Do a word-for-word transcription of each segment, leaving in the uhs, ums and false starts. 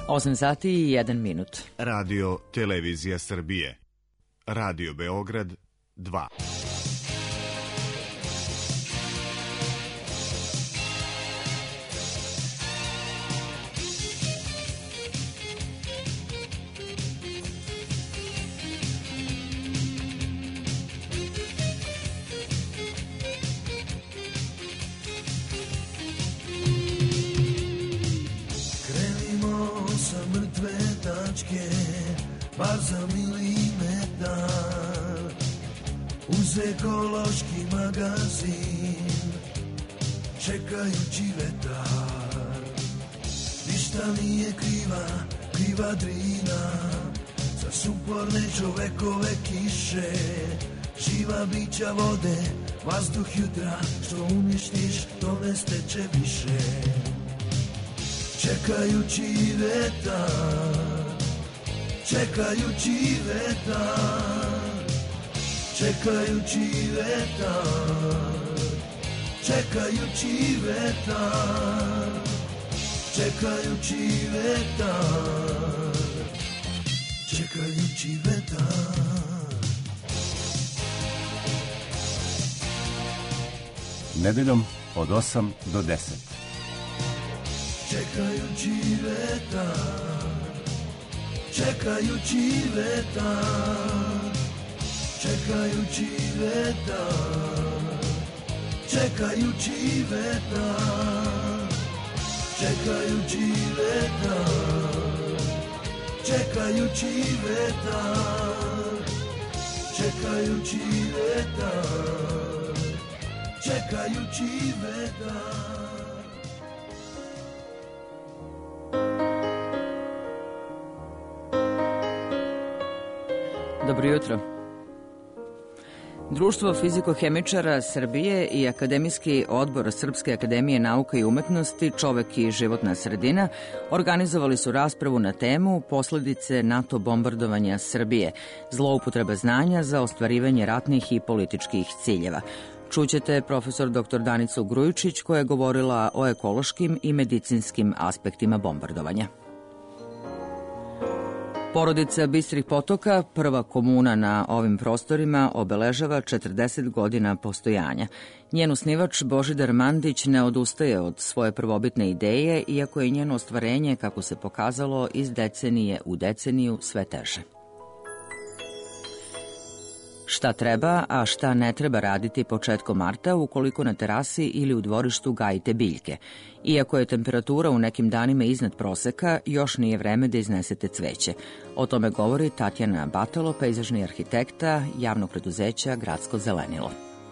osam sati i jedan minut. Radio Televizija Srbije. Radio Beograd dva. Bar za milimetar uz ekološki magazin čekajući vetar. Ništa nije kriva, kriva Drina za sumporne čovekove kiše. Živa bića vode, vazduh jutra, što uništiš, to ne steče više. Čekajući vetar, čekajući vetar, čekajući vetar, čekajući vetar, čekajući vetar, čekajući vetar. Nedeljom od osam do deset. Čekajući vetar, čekajući vetar, čekajući vetar, čekajući vetar, čekajući vetar, čekajući vetar, čekajući vetar, čekajući vetar. Dobro jutro. Društvo fizikohemičara Srbije i Akademijski odbor Srpske akademije nauka i umetnosti Čovek i životna sredina organizovali su raspravu na temu Posledice NATO bombardovanja Srbije, zloupotreba znanja za ostvarivanje ratnih i političkih ciljeva. Čućete profesor doktor Danicu Grujičić koja je govorila o ekološkim i medicinskim aspektima bombardovanja. Porodica Bistrih Potoka, prva komuna na ovim prostorima, obeležava četrdeset godina postojanja. Njen osnivač Božidar Mandić ne odustaje od svoje prvobitne ideje, iako je njeno ostvarenje, kako se pokazalo, iz decenije u deceniju sve teže. Šta treba, a šta ne treba raditi početkom marta ukoliko na terasi ili u dvorištu gajite biljke? Iako je temperatura u nekim danima iznad proseka, još nije vreme da iznesete cveće. O tome govori Tatjana Batalo, pejzažni arhitekta javnog preduzeća Gradsko zelenilo.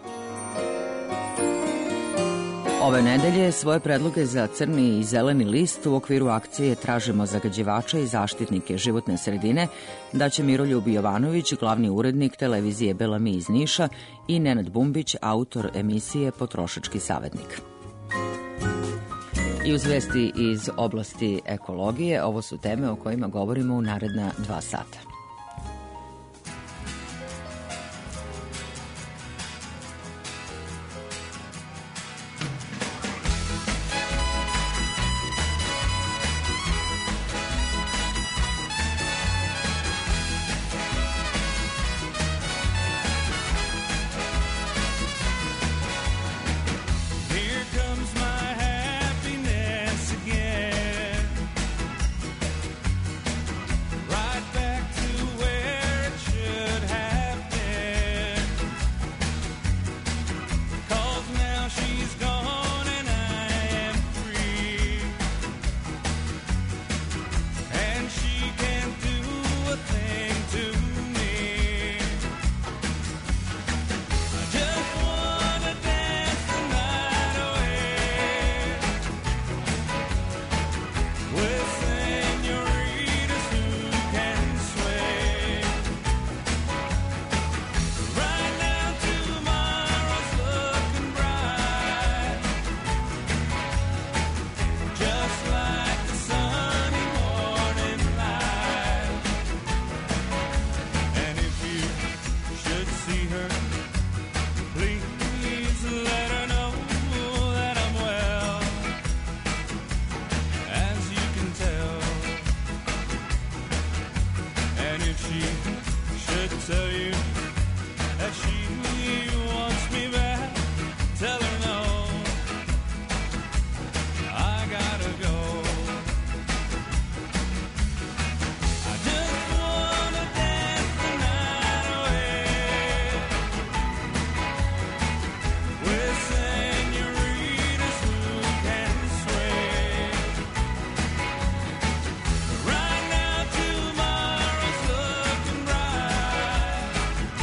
Ove nedelje svoje predloge za crni i zeleni list u okviru akcije Tražimo zagađivača i zaštitnike životne sredine daće Miroljub Jovanović, glavni urednik televizije Belami iz Niša, i Nenad Bumbić, autor emisije Potrošački savetnik. I uz vesti iz oblasti ekologije, ovo su teme o kojima govorimo u naredna dva sata. Back to And if she should tell you that she wants me back, tell her no, I gotta go. I just wanna dance the night away with senoritas who can sway. Right now tomorrow's looking bright,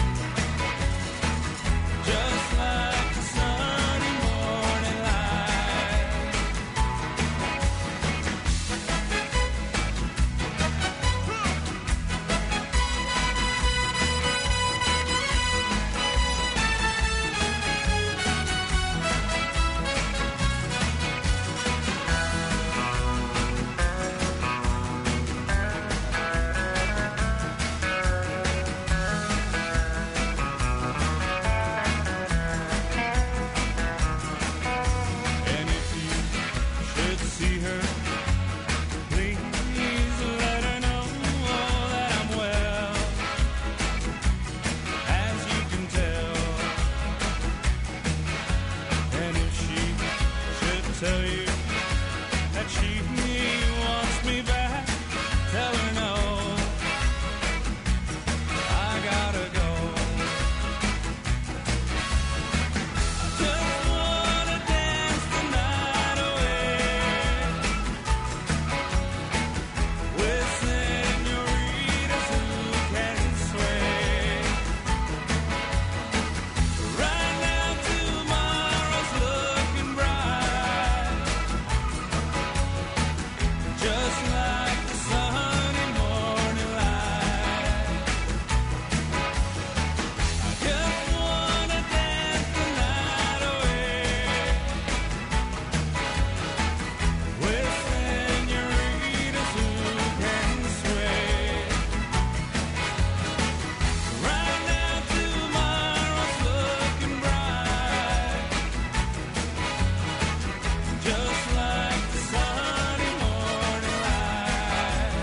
just like the sunny morning light. And if you should see her, please let her know that I'm well, as you can tell. And if she should tell you that she wants me back, tell her no, I gotta go. Just wanna dance the night away with senoritas who can sway. Right now tomorrow's looking bright, just like the sunny morning light. I just wanna dance the night away with senoritas who can sway. Right now tomorrow's looking bright, just like the sunny morning light.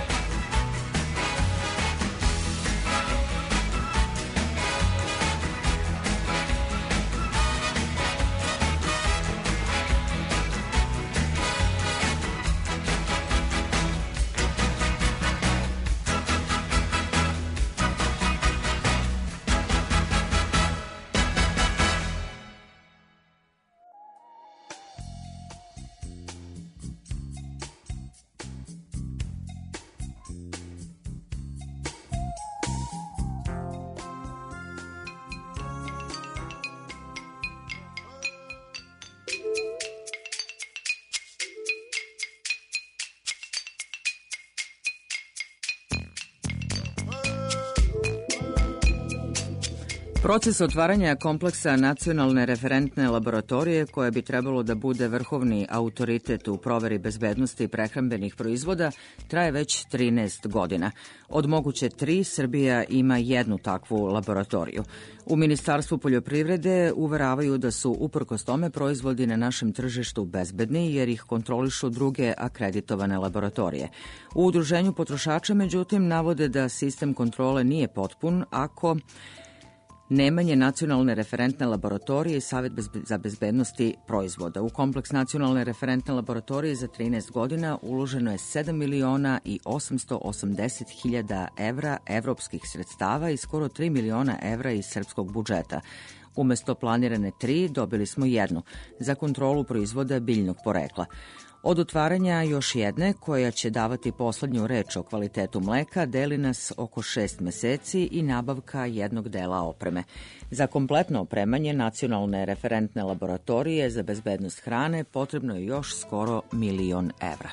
Proces otvaranja kompleksa nacionalne referentne laboratorije, koja bi trebalo da bude vrhovni autoritet u proveri bezbednosti prehrambenih proizvoda, traje već trinaest godina. Od moguće tri, Srbija ima jednu takvu laboratoriju. U Ministarstvu poljoprivrede uveravaju da su uprkos tome proizvodi na našem tržištu bezbedni, jer ih kontrolišu druge akreditovane laboratorije. U Udruženju potrošača, međutim, navode da sistem kontrole nije potpun ako nemanje nacionalne referentne laboratorije i Savet za bezbednosti proizvoda. U kompleks nacionalne referentne laboratorije za trinaest godina uloženo je sedam miliona i osamsto osamdeset hiljada evra evropskih sredstava i skoro tri miliona evra iz srpskog budžeta. Umesto planirane tri, dobili smo jednu za kontrolu proizvoda biljnog porekla. Od otvaranja još jedne, koja će davati poslednju reč o kvalitetu mleka, deli nas oko šest meseci i nabavka jednog dela opreme. Za kompletno opremanje nacionalne referentne laboratorije za bezbednost hrane potrebno je još skoro milion evra.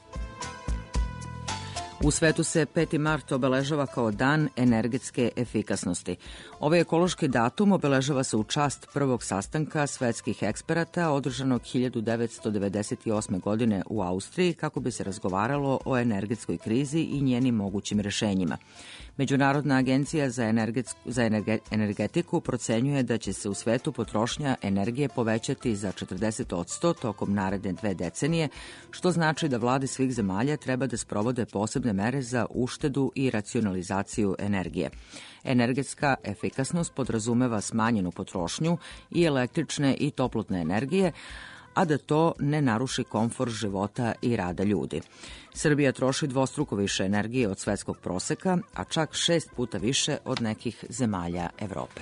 U svetu se peti mart obeležava kao Dan energetske efikasnosti. Ovaj ekološki datum obeležava se u čast prvog sastanka svetskih eksperata održanog hiljadu devetsto devedeset osme. godine u Austriji, kako bi se razgovaralo o energetskoj krizi i njenim mogućim rešenjima. Međunarodna agencija za, za energetiku procenjuje da će se u svetu potrošnja energije povećati za četrdeset posto tokom naredne dve decenije, što znači da vlade svih zemalja treba da sprovode posebne posebne mere za uštedu i racionalizaciju energije. Energetska efikasnost podrazumeva smanjenu potrošnju i električne i toplotne energije, a da to ne naruši komfor života i rada ljudi. Srbija troši dvostruko više energije od svetskog proseka, a čak šest puta više od nekih zemalja Evrope.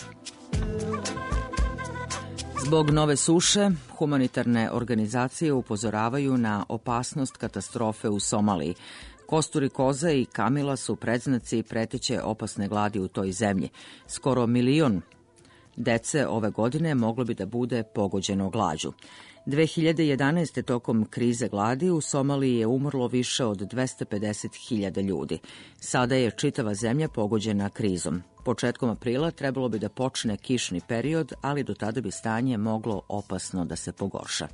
Zbog nove suše, humanitarne organizacije upozoravaju na opasnost katastrofe u Somaliji. Kosturi koza i kamila su predznaci preteće opasne gladi u toj zemlji. Skoro milion dece ove godine moglo bi da bude pogođeno glađu. dve hiljade jedanaeste. tokom krize gladi u Somaliji je umrlo više od dvesta pedeset hiljada ljudi. Sada je čitava zemlja pogođena krizom. Početkom aprila trebalo bi da počne kišni period, ali do tada bi stanje moglo opasno da se pogorša.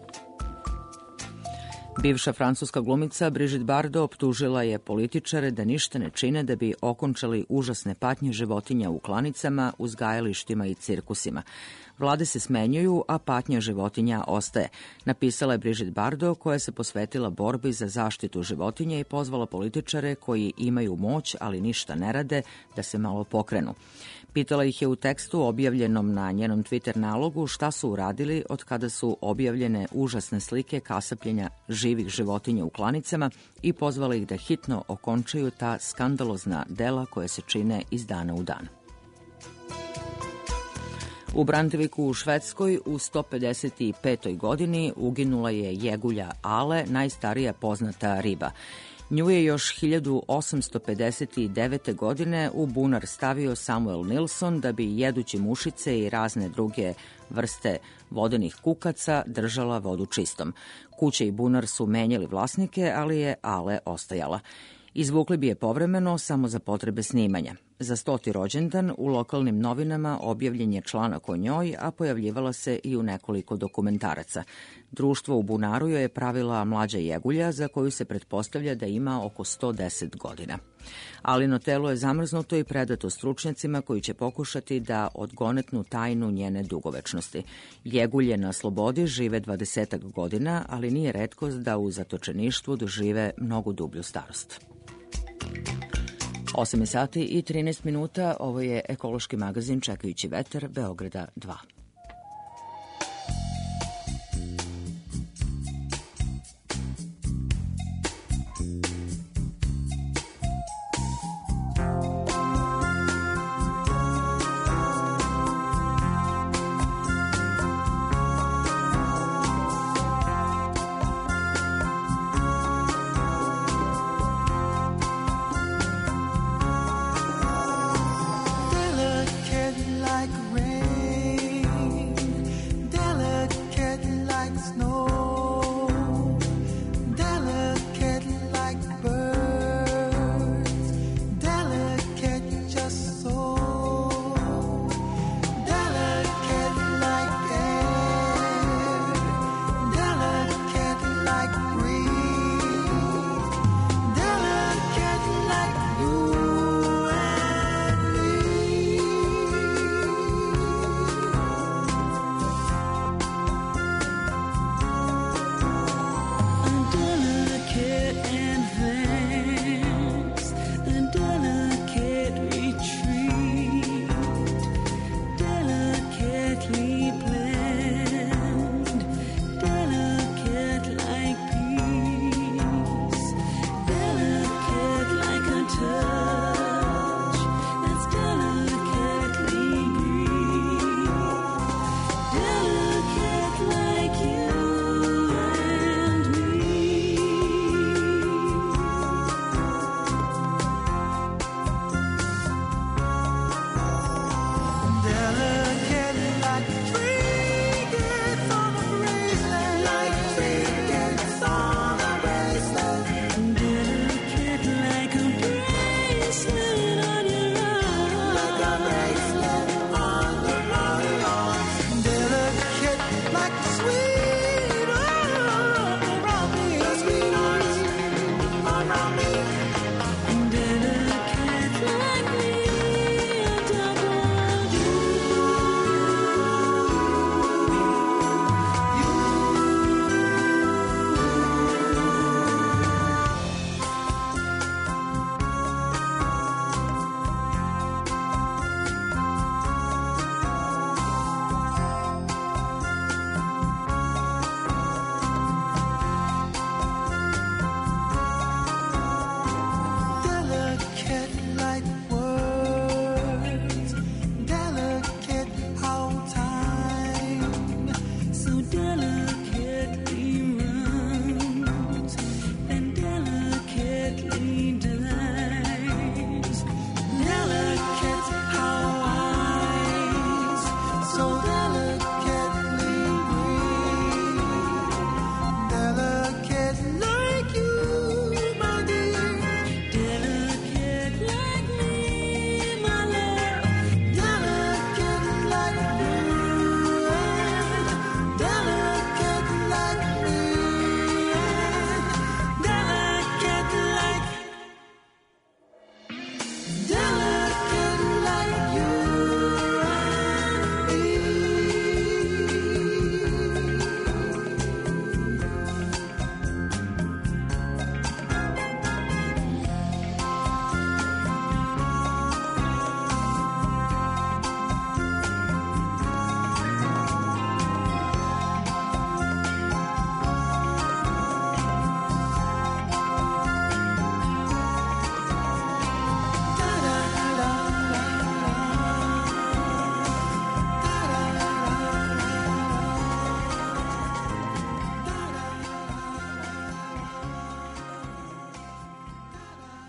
Bivša francuska glumica Brigitte Bardot optužila je političare da ništa ne čine da bi okončali užasne patnje životinja u klanicama, uzgajalištima i cirkusima. Vlade se smenjuju, a patnja životinja ostaje, napisala je Brigitte Bardot, koja se posvetila borbi za zaštitu životinja i pozvala političare koji imaju moć, ali ništa ne rade, da se malo pokrenu. Pitala ih je u tekstu objavljenom na njenom Twitter nalogu šta su uradili od kada su objavljene užasne slike kasapljenja živih životinja u klanicama i pozvala ih da hitno okončaju ta skandalozna dela koja se čine iz dana u dan. U Brantviku u Švedskoj u sto pedeset petoj godini uginula je jegulja Ale, najstarija poznata riba. Nju je još hiljadu osamsto pedeset devete. godine u bunar stavio Samuel Nilsson da bi jedući mušice i razne druge vrste vodenih kukaca držala vodu čistom. Kuće i bunar su menjali vlasnike, ali je Ale ostajala. Izvukli bi je povremeno samo za potrebe snimanja. Za stoti rođendan u lokalnim novinama objavljen je članak o njoj, a pojavljivala se i u nekoliko dokumentaraca. Društvo u bunaru joj je pravila mlađa jegulja za koju se pretpostavlja da ima oko sto deset godina. Alino telo je zamrznuto i predato stručnjacima koji će pokušati da odgonetnu tajnu njene dugovečnosti. Jegulje na slobodi žive dvadesetak godina, ali nije retkost da u zatočeništvu dožive mnogo dublju starost. osam sati i trinaest minuta, ovo je ekološki magazin Čekajući vetar, Beograda dva. Delicate like rain.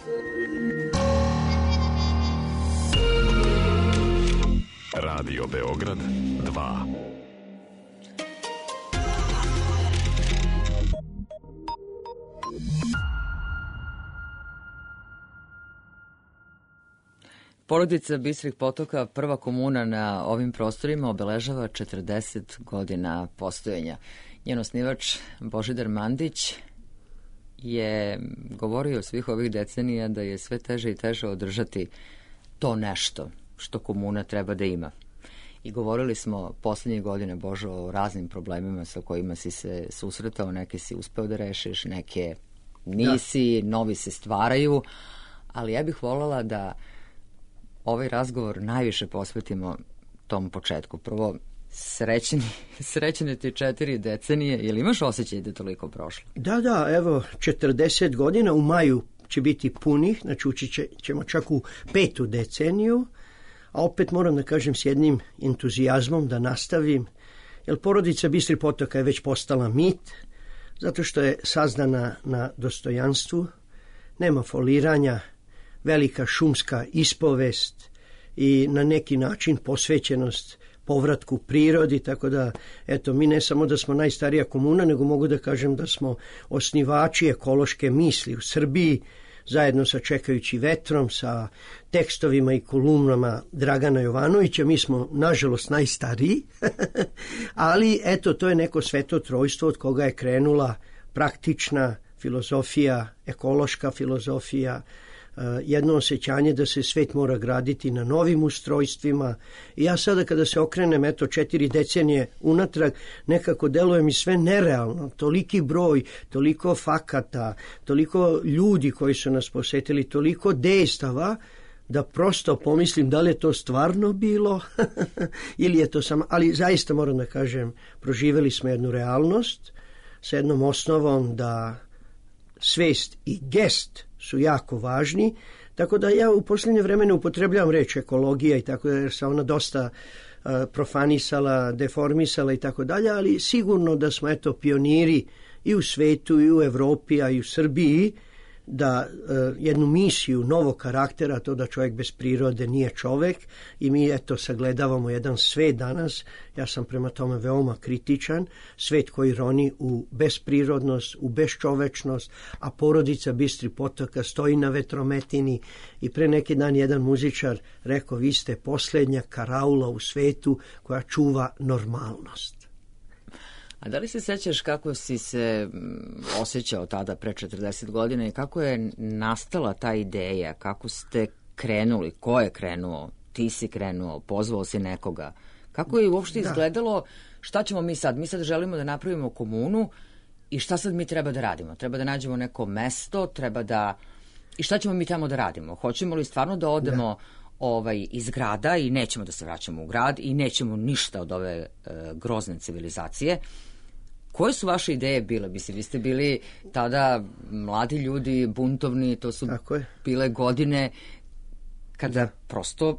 Radio Beograd dva. Porodica Bistrih potoka, prva komuna na ovim prostorima, obeležava četrdeset godina postojanja. Njen osnivač Božidar Mandić je govorio svih ovih decenija da je sve teže i teže održati to nešto što komuna treba da ima. I govorili smo poslednjih godina, Božo, o raznim problemima sa kojima si se susretao, neke si uspeo da rešiš, neke nisi, da. Novi se stvaraju, ali ja bih voljela da ovaj razgovor najviše posvetimo tom početku. Prvo, srećeni, srećene ti četiri decenije, ili imaš osjećaj da je toliko prošlo? Da, da, evo, četrdeset godina, u maju će biti punih, znači ući će, ćemo čak u petu deceniju, a opet moram da kažem s jednim entuzijazmom da nastavim, jer porodica Bistrih potoka je već postala mit, zato što je sazdana na dostojanstvu, nema foliranja, velika šumska ispovest i na neki način posvećenost povratku prirodi, tako da, eto, mi ne samo da smo najstarija komuna, nego mogu da kažem da smo osnivači ekološke misli u Srbiji, zajedno sa Čekajući vetrom, sa tekstovima i kolumnama Dragana Jovanovića. Mi smo, nažalost, najstariji, ali, eto, to je neko sveto trojstvo od koga je krenula praktična filozofija, ekološka filozofija, jedno osjećanje da se svet mora graditi na novim ustrojstvima. I ja sada kada se okrenem, eto, četiri decenije unatrag, nekako deluje mi sve nerealno. Toliki broj, toliko fakata, toliko ljudi koji su nas posetili, toliko dejstava, da prosto pomislim da li je to stvarno bilo ili je to samo... Ali zaista moram da kažem, proživeli smo jednu realnost sa jednom osnovom da svest i gest su jako važni, tako da ja u posljednje vreme ne upotrebljavam reč ekologija i tako da, jer se ona dosta uh, profanisala, deformisala i tako dalje, ali sigurno da smo, eto, pioniri i u svetu i u Evropi, a i u Srbiji, da uh, jednu misiju novog karaktera, to da čovjek bez prirode nije čovjek, i mi, eto, sagledavamo jedan svet danas, ja sam prema tome veoma kritičan, svet koji roni u besprirodnost, u beščovečnost, a porodica Bistrih potoka stoji na vetrometini i pre neki dan jedan muzičar rekao, vi ste posljednja karaula u svetu koja čuva normalnost. A da li se sećaš kako si se osjećao tada pre četrdeset godina i kako je nastala ta ideja, kako ste krenuli, ko je krenuo, ti si krenuo, pozvao si nekoga, kako je uopšte da. izgledalo, šta ćemo mi sad, mi sad želimo da napravimo komunu i šta sad mi treba da radimo, treba da nađemo neko mesto, treba da, i šta ćemo mi tamo da radimo, hoćemo li stvarno da odemo da. Ovaj, iz grada i nećemo da se vraćamo u grad i nećemo ništa od ove e, grozne civilizacije. Koje su vaše ideje bile? Mislim, vi ste bili tada mladi ljudi, buntovni, to su bile godine kada da. prosto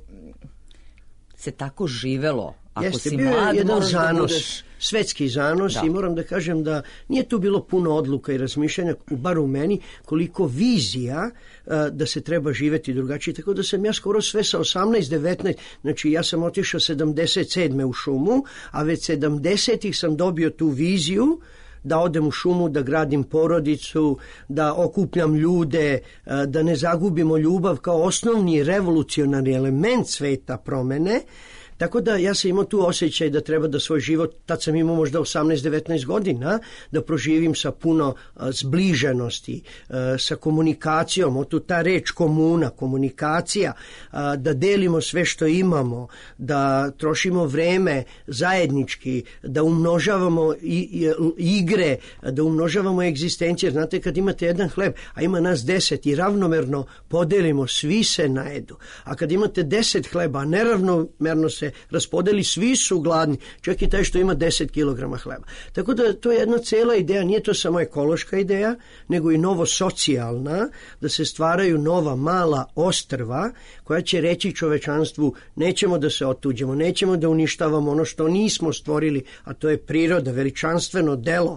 se tako živelo. Ako Jeste, si bio mlad, je jedan moraš zanos, da budeš... svetski zanos, da. I moram da kažem da nije tu bilo puno odluka i razmišljanja, bar u meni, koliko vizija uh, da se treba živeti drugačije. Tako da sam ja skoro sve sa osamnaest devetnaest, znači ja sam otišao sedamdeset sedme u šumu, a već sedamdesetih sam dobio tu viziju da odem u šumu, da gradim porodicu, da okupljam ljude, da ne zagubimo ljubav kao osnovni revolucionarni element sveta promene. Tako da ja sam imao tu osjećaj da treba da svoj život, tad sam imao možda osamnaest devetnaest godina, da proživim sa puno a, zbliženosti, a, sa komunikacijom, od tu ta reč komuna, komunikacija, a, da delimo sve što imamo, da trošimo vreme zajednički, da umnožavamo i, i, igre, da umnožavamo egzistencije. Znate, kad imate jedan hleb, a ima nas deset i ravnomerno podelimo, svi se najedu. A kad imate deset hleba, a neravnomerno se raspodeli, svi su gladni, čak i taj što ima deset kilograma hleba. Tako da to je jedna cela ideja, nije to samo ekološka ideja, nego i novo socijalna, da se stvaraju nova mala ostrva koja će reći čovečanstvu, nećemo da se otuđemo, nećemo da uništavamo ono što nismo stvorili, a to je priroda, veličanstveno delo.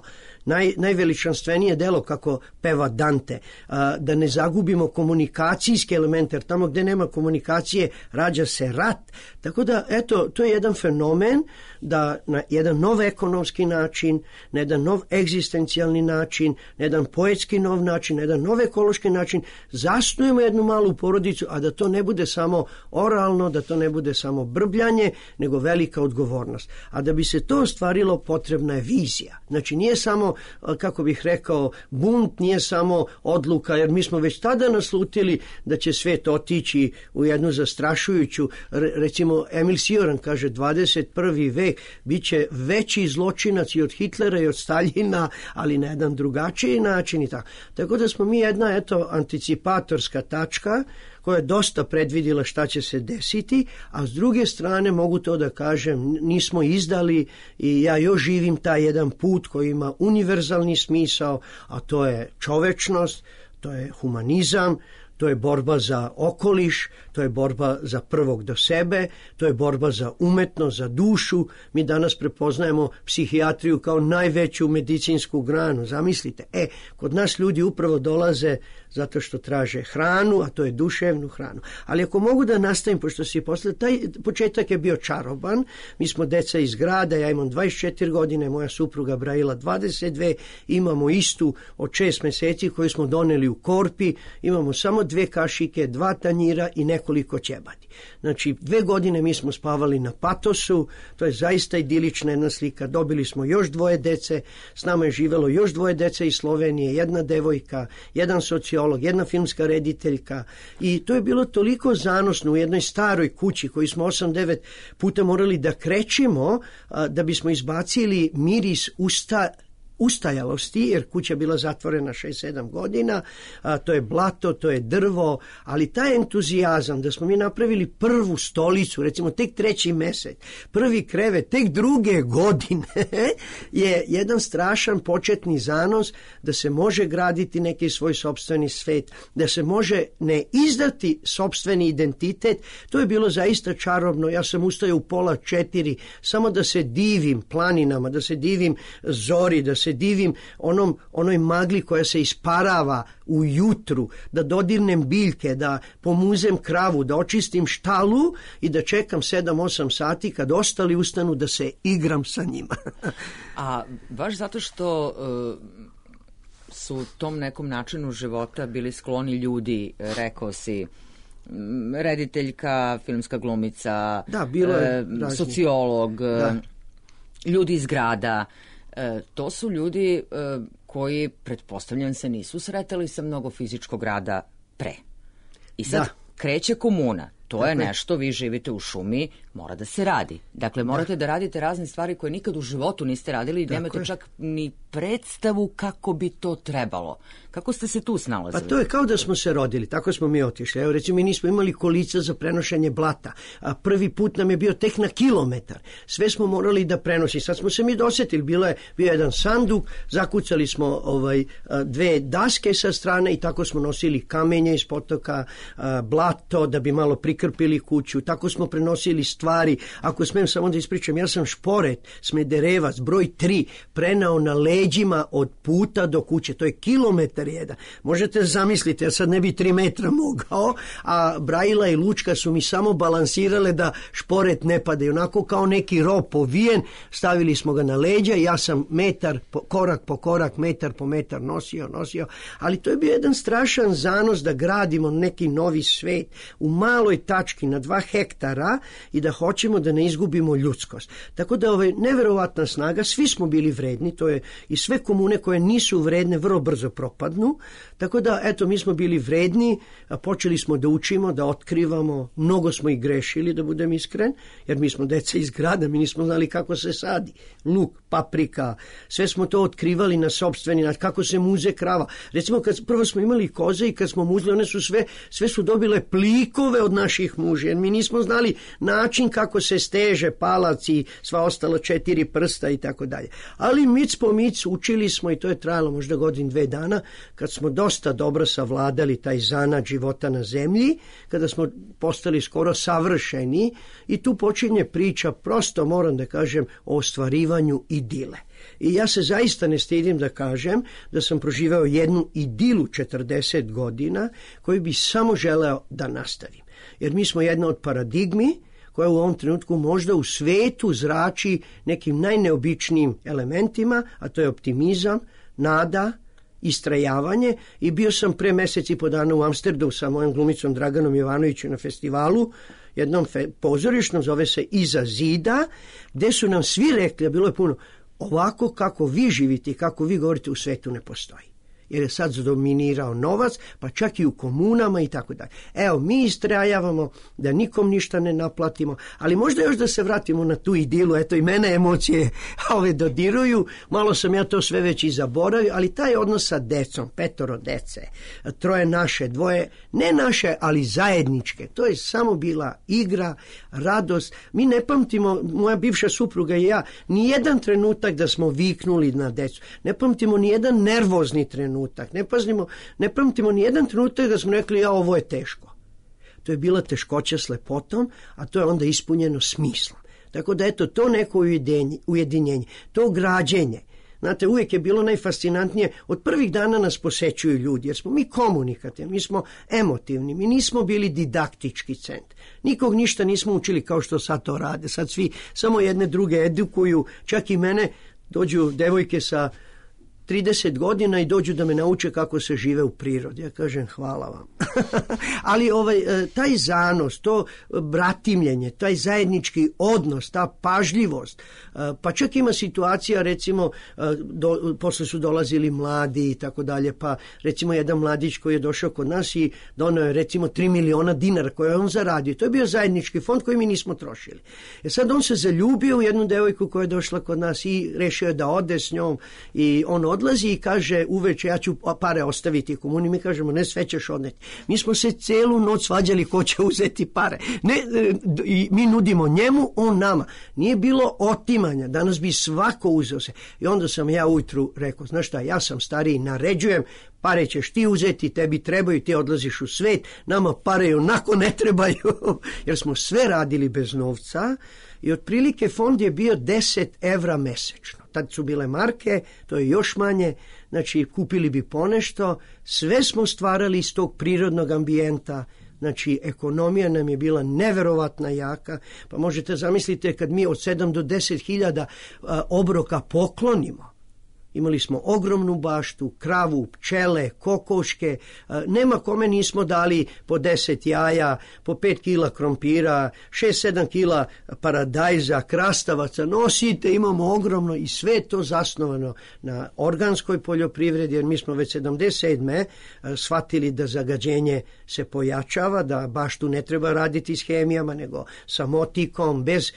naj, najveličanstvenije delo, kako peva Dante, a, da ne zagubimo komunikacijske elemente, jer tamo gde nema komunikacije rađa se rat. Tako da, eto, to je jedan fenomen da na jedan nov ekonomski način, na jedan nov egzistencijalni način, na jedan poetski nov način, na jedan nov ekološki način zasnujemo jednu malu porodicu, a da to ne bude samo oralno, da to ne bude samo brbljanje, nego velika odgovornost. A da bi se to ostvarilo, potrebna je vizija. Znači, nije samo, kako bih rekao, bunt, nije samo odluka, jer mi smo već tada naslutili da će svet otići u jednu zastrašujuću, recimo Emil Cioran kaže, dvadeset prvi vek bit će veći zločinac i od Hitlera i od Staljina, ali na jedan drugačiji način i tako. Tako da smo mi jedna, eto, anticipatorska tačka koja je dosta predvidila šta će se desiti, a s druge strane mogu to da kažem, nismo izdali i ja još živim taj jedan put koji ima univerzalni smisao, a to je čovečnost, to je humanizam, to je borba za okoliš, to je borba za prvog do sebe, to je borba za umetnost, za dušu. Mi danas prepoznajemo psihijatriju kao najveću medicinsku granu, zamislite. E, kod nas ljudi upravo dolaze zato što traže hranu, a to je duševnu hranu. Ali ako mogu da nastavim, pošto si posle, taj početak je bio čaroban, mi smo deca iz grada, ja imam dvadeset četiri godine, moja supruga Braila dvadeset dve, imamo istu od šest meseci koju smo doneli u korpi, imamo samo dve kašike, dva tanjira i nekoliko ćebadi. Znači, dve godine mi smo spavali na patosu, to je zaista idilična jedna slika, dobili smo još dvoje dece, s nama je živelo još dvoje dece iz Slovenije, jedna devojka, jedan sociolog, jedna filmska rediteljka i to je bilo toliko zanosno u jednoj staroj kući koju smo osam devet puta morali da krećemo a, da bismo izbacili miris usta ustajalosti, jer kuća bila zatvorena šest sedam godina, a, to je blato, to je drvo, ali taj entuzijazam da smo mi napravili prvu stolicu, recimo tek treći mesec, prvi krevet, tek druge godine, je jedan strašan početni zanos da se može graditi neki svoj sopstveni svet, da se može ne izdati sopstveni identitet. To je bilo zaista čarobno. Ja sam ustajao u pola četiri, samo da se divim planinama, da se divim zori, da se divim onom, onoj magli koja se isparava u jutru, da dodirnem biljke, da pomuzem kravu, da očistim štalu i da čekam sedam osam sati kad ostali ustanu da se igram sa njima. A baš zato što uh, su tom nekom načinu života bili skloni ljudi, rekao si, rediteljka, filmska glumica, da, bilo je uh, sociolog, da. Ljudi iz grada. E, to su ljudi e, koji, pretpostavljam, se nisu sretali sa mnogo fizičkog rada pre. I sad da. Kreće komuna. To dakle, je nešto, vi živite u šumi, mora da se radi. Dakle, morate da, da radite razne stvari koje nikad u životu niste radili i nemate čak ni predstavu kako bi to trebalo. Kako ste se tu snalazili? Pa to je kao da smo se rodili, tako smo mi otišli. Evo, recimo, mi nismo imali kolica za prenošenje blata. A prvi put nam je bio tek na kilometar. Sve smo morali da prenosi. Sad smo se mi dosetili. Bilo je bio jedan sanduk, zakucali smo ovaj, dve daske sa strane i tako smo nosili kamenje iz potoka, blato, da bi malo prikrpili kuću. Tako smo prenosili stvari. Ako smijem samo da ispričam, ja sam šporet, smederevac, broj tri, prenao na leđima od puta do kuće. To je kilometar jedan. Možete zamisliti, ja sad ne bi tri metra mogao, a Braila i Lučka su mi samo balansirale da šporet ne pade. Onako kao neki rop povijen, stavili smo ga na leđa i ja sam metar, po, korak po korak, metar po metar nosio, nosio. Ali to je bio jedan strašan zanos da gradimo neki novi svet u maloj tački na dva hektara i da hoćemo da ne izgubimo ljudskost. Tako da ovaj neverovatna snaga, svi smo bili vredni, to je i sve komune koje nisu vredne vrlo brzo propadnu, tako da eto mi smo bili vredni, a počeli smo da učimo, da otkrivamo, mnogo smo i grešili, da budem iskren, jer mi smo deca iz grada, mi nismo znali kako se sadi, luk, paprika, sve smo to otkrivali na sopstveni način, kako se muze krava. Recimo, kad prvo smo imali koze i kad smo muzli, one su sve, sve su dobile plikove od naših muža, jer mi nismo znali način kako se steže palac i sva ostala četiri prsta i tako dalje. Ali mic po mic učili smo i to je trajalo možda godin dve dana, kad smo dosta dobro savladali taj zanat života na zemlji, kada smo postali skoro savršeni i tu počinje priča, prosto moram da kažem, o ostvarivanju idile. I ja se zaista ne stidim da kažem da sam proživeo jednu idilu četrdeset godina koju bi samo želeo da nastavim. Jer mi smo jedna od paradigmi koja u ovom trenutku možda u svetu zrači nekim najneobičnijim elementima, a to je optimizam, nada, istrajavanje. I bio sam pre mesec i po dana u Amsterdamu sa mojom glumicom Draganom Jovanovićem na festivalu, jednom fe, pozorišnom, zove se Iza zida, gde su nam svi rekli, a bilo je puno, ovako kako vi živite i kako vi govorite u svetu ne postoji. Jer je sad dominirao novac, pa čak i u komunama i tako dalje. Evo, mi istrajavamo da nikom ništa ne naplatimo, ali možda još da se vratimo na tu idilu, eto i mene emocije ove dodiruju, malo sam ja to sve već i zaboravio, ali taj odnos sa decom, petoro dece, troje naše, dvoje, ne naše, ali zajedničke, to je samo bila igra, radost. Mi ne pamtimo, moja bivša supruga i ja, ni jedan trenutak da smo viknuli na decu, ne pamtimo ni jedan nervozni trenutak. Ne pazimo, ne pamtimo ni jedan trenutak da smo rekli, ja, ovo je teško. To je bila teškoća s lepotom, a to je onda ispunjeno smislom. Tako da, eto, to neko ujedinjenje, to građenje. Znate, uvijek je bilo najfascinantnije, od prvih dana nas posećuju ljudi, jer smo mi komunikativni, mi smo emotivni, mi nismo bili didaktički centar. Nikog ništa nismo učili kao što sad to rade. Sad svi samo jedne druge edukuju, čak i mene dođu devojke sa trideset godina i dođu da me nauče kako se žive u prirodi. Ja kažem, hvala vam. Ali ovaj, taj zanos, to bratimljenje, taj zajednički odnos, ta pažljivost, pa čak ima situacija, recimo, do, posle su dolazili mladi i tako dalje, pa recimo jedan mladić koji je došao kod nas i donao je recimo tri miliona dinara koje je on zaradio. To je bio zajednički fond koji mi nismo trošili. E sad on se zaljubio u jednu devojku koja je došla kod nas i rešio je da ode s njom i on odlazi i kaže uveče, ja ću pare ostaviti komuni. Mi kažemo, ne, sve ćeš odneti. Mi smo se celu noć svađali ko će uzeti pare. Ne, i mi nudimo njemu, on nama. Nije bilo otimanja, danas bi svako uzeo se. I onda sam ja ujutru rekao, znaš šta, ja sam stariji, naređujem, pare ćeš ti uzeti, tebi trebaju, ti odlaziš u svet, nama pare onako ne trebaju, jer smo sve radili bez novca i otprilike fond je bio deset evra mesečno. Tad su bile marke, to je još manje, znači kupili bi ponešto, sve smo stvarali iz tog prirodnog ambijenta, znači ekonomija nam je bila neverovatna jaka, pa možete zamisliti kad mi od sedam do deset hiljada obroka poklonimo. Imali smo ogromnu baštu, kravu, pčele, kokoške, nema kome nismo dali po deset jaja, po pet kila krompira, šest sedam kila paradajza, krastavaca, nosite, imamo ogromno i sve to zasnovano na organskoj poljoprivredi, jer mi smo već sedamdeset sedme shvatili da zagađenje se pojačava, da baštu ne treba raditi s hemijama, nego sa motikom, bez,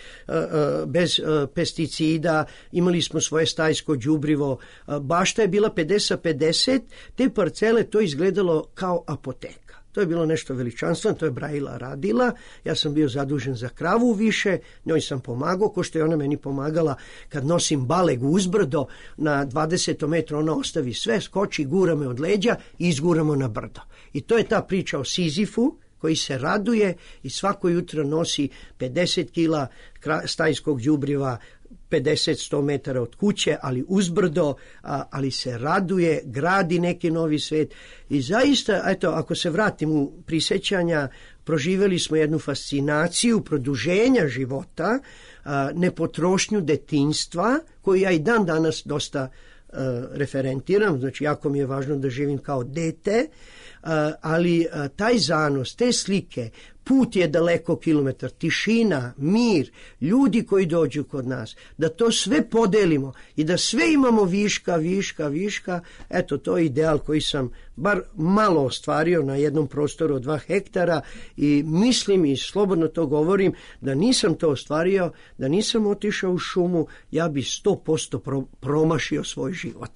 bez pesticida, imali smo svoje stajsko đubrivo. Bašta je bila pedeset pedeset, te parcele to izgledalo kao apoteka. To je bilo nešto veličanstveno, to je Brajila radila, ja sam bio zadužen za kravu više, njoj sam pomagao, ko što je ona meni pomagala kad nosim baleg uzbrdo na dvadeset metara, ona ostavi sve, skoči, gura me od leđa i izguramo na brdo. I to je ta priča o Sizifu, koji se raduje i svako jutro nosi pedeset kila stajskog đubriva, pedeset do sto metara od kuće, ali uzbrdo, a, ali se raduje, gradi neki novi svet. I zaista, eto, ako se vratim u prisjećanja, proživjeli smo jednu fascinaciju produženja života, a, nepotrošnju detinjstva, koju ja i dan danas dosta a, referentiram, znači jako mi je važno da živim kao dete, a, ali a, taj zanos, te slike, put je daleko kilometar, tišina, mir, ljudi koji dođu kod nas, da to sve podelimo i da sve imamo viška, viška, viška, eto, to je ideal koji sam bar malo ostvario na jednom prostoru od dva hektara i mislim i slobodno to govorim da nisam to ostvario, da nisam otišao u šumu, ja bi sto posto pro, promašio svoj život.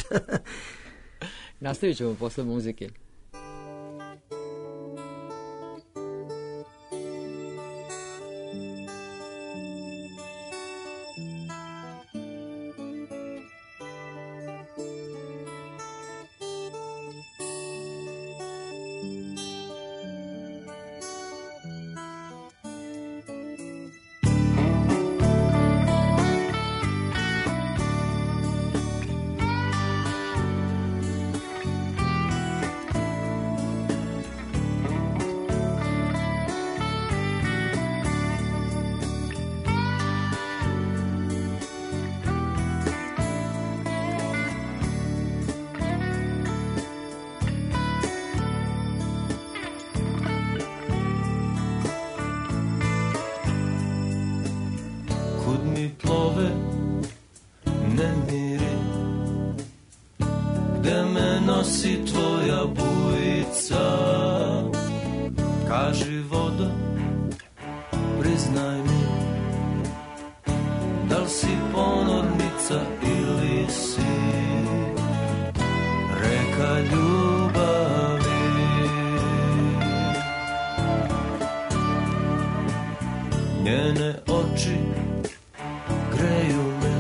Nastavit ćemo posle muzike. Kaži vodo, priznaj mi, da li si ponornica ili si reka ljubavi. Njene oči greju me,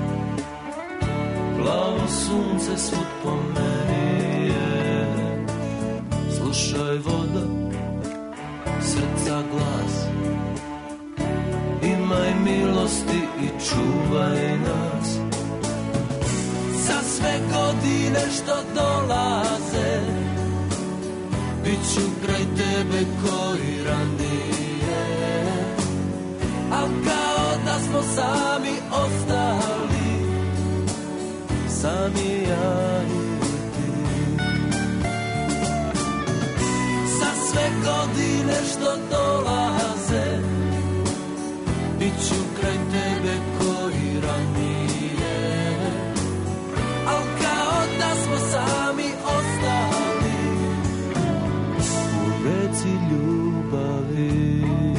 plavo sunce svud po meni je. Slušaj voda, srca glas, imaj milosti i čuvaj nas. Za sve godine što dolaze, bit ću kraj tebe koji ranije. Al kao da smo sami ostali, sami ja i ti. Za sve godine što dolaze, bit ću kraj tebe koji ranije. Al kao da smo sami ostali u reci ljubavi.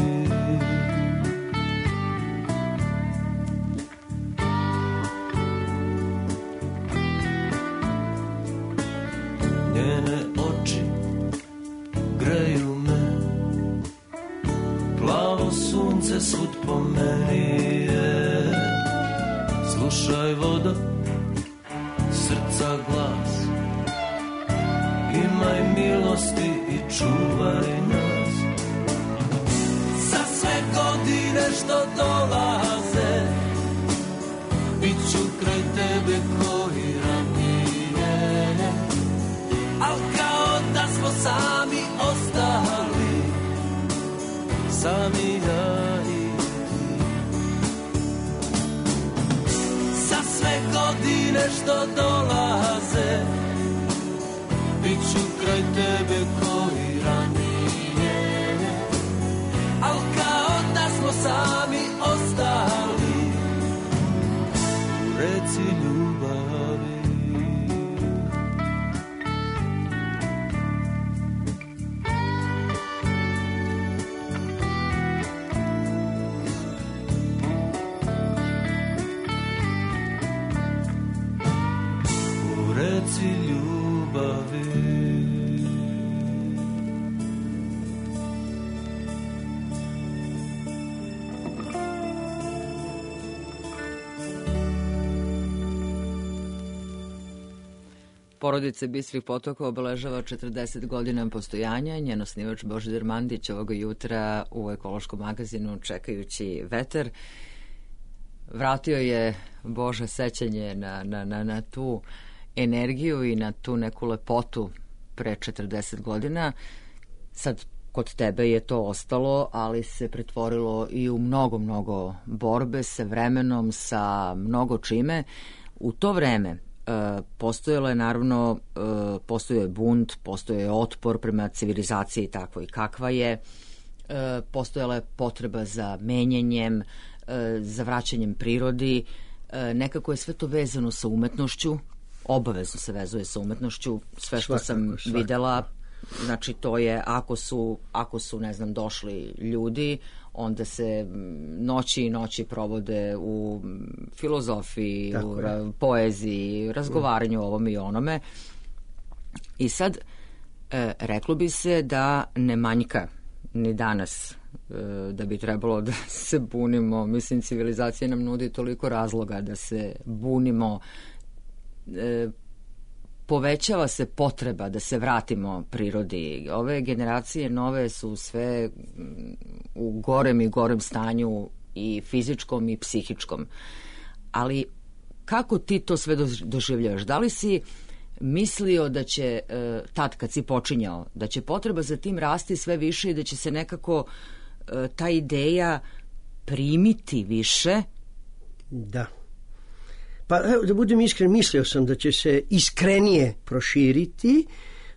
Njene oči greju me, plavo sunce svud po meni je. Slušaj voda, srca glas, imaj milosti i čuvaj nas. Za sve godine što dolaze, bit ću kraj tebe koji ranije. Al kao da smo sami ostali, sami ja i ti. Za sve godine što dolaze, bit ću kraj tebe koji ranije. Al kao da smo sami ostali u reci ljubavi. Reci ljubavi. Porodica Bistrih potoka obeležava četrdeset godina postojanja. Njen osnivač Božidar Mandić ovoga jutra u ekološkom magazinu Čekajući vetar vratio je Bože sećanje na, na, na, na tu energiju i na tu neku lepotu pre četrdeset godina. Sad kod tebe je to ostalo, ali se pretvorilo i u mnogo, mnogo borbe sa vremenom, sa mnogo čime. U to vreme e, postojalo je naravno, e, postojao je bunt, postojao je otpor prema civilizaciji takvo i kakva je, e, postojala je potreba za menjanjem, e, za vraćanjem prirodi, e, nekako je sve to vezano sa umetnošću, obavezno se vezuje sa umetnošću, sve što svakako, sam svakako. videla, znači to je ako su, ako su ne znam došli ljudi, onda se noći i noći provode u filozofiji, tako u ra- poeziji, razgovaranju o ovome i onome. I sad e, reklo bi se da ne manjka ni danas e, da bi trebalo da se bunimo. Mislim, civilizacija nam nudi toliko razloga da se bunimo. E, povećava se potreba da se vratimo prirodi. Ove generacije nove su sve u gorem i gorem stanju i fizičkom i psihičkom. Ali kako ti to sve doživljavaš? Da li si mislio da će, e, tad kad si počinjao, da će potreba za tim rasti sve više i da će se nekako e, ta ideja primiti više? Da. Pa evo, da budem iskren, mislio sam da će se iskrenije proširiti,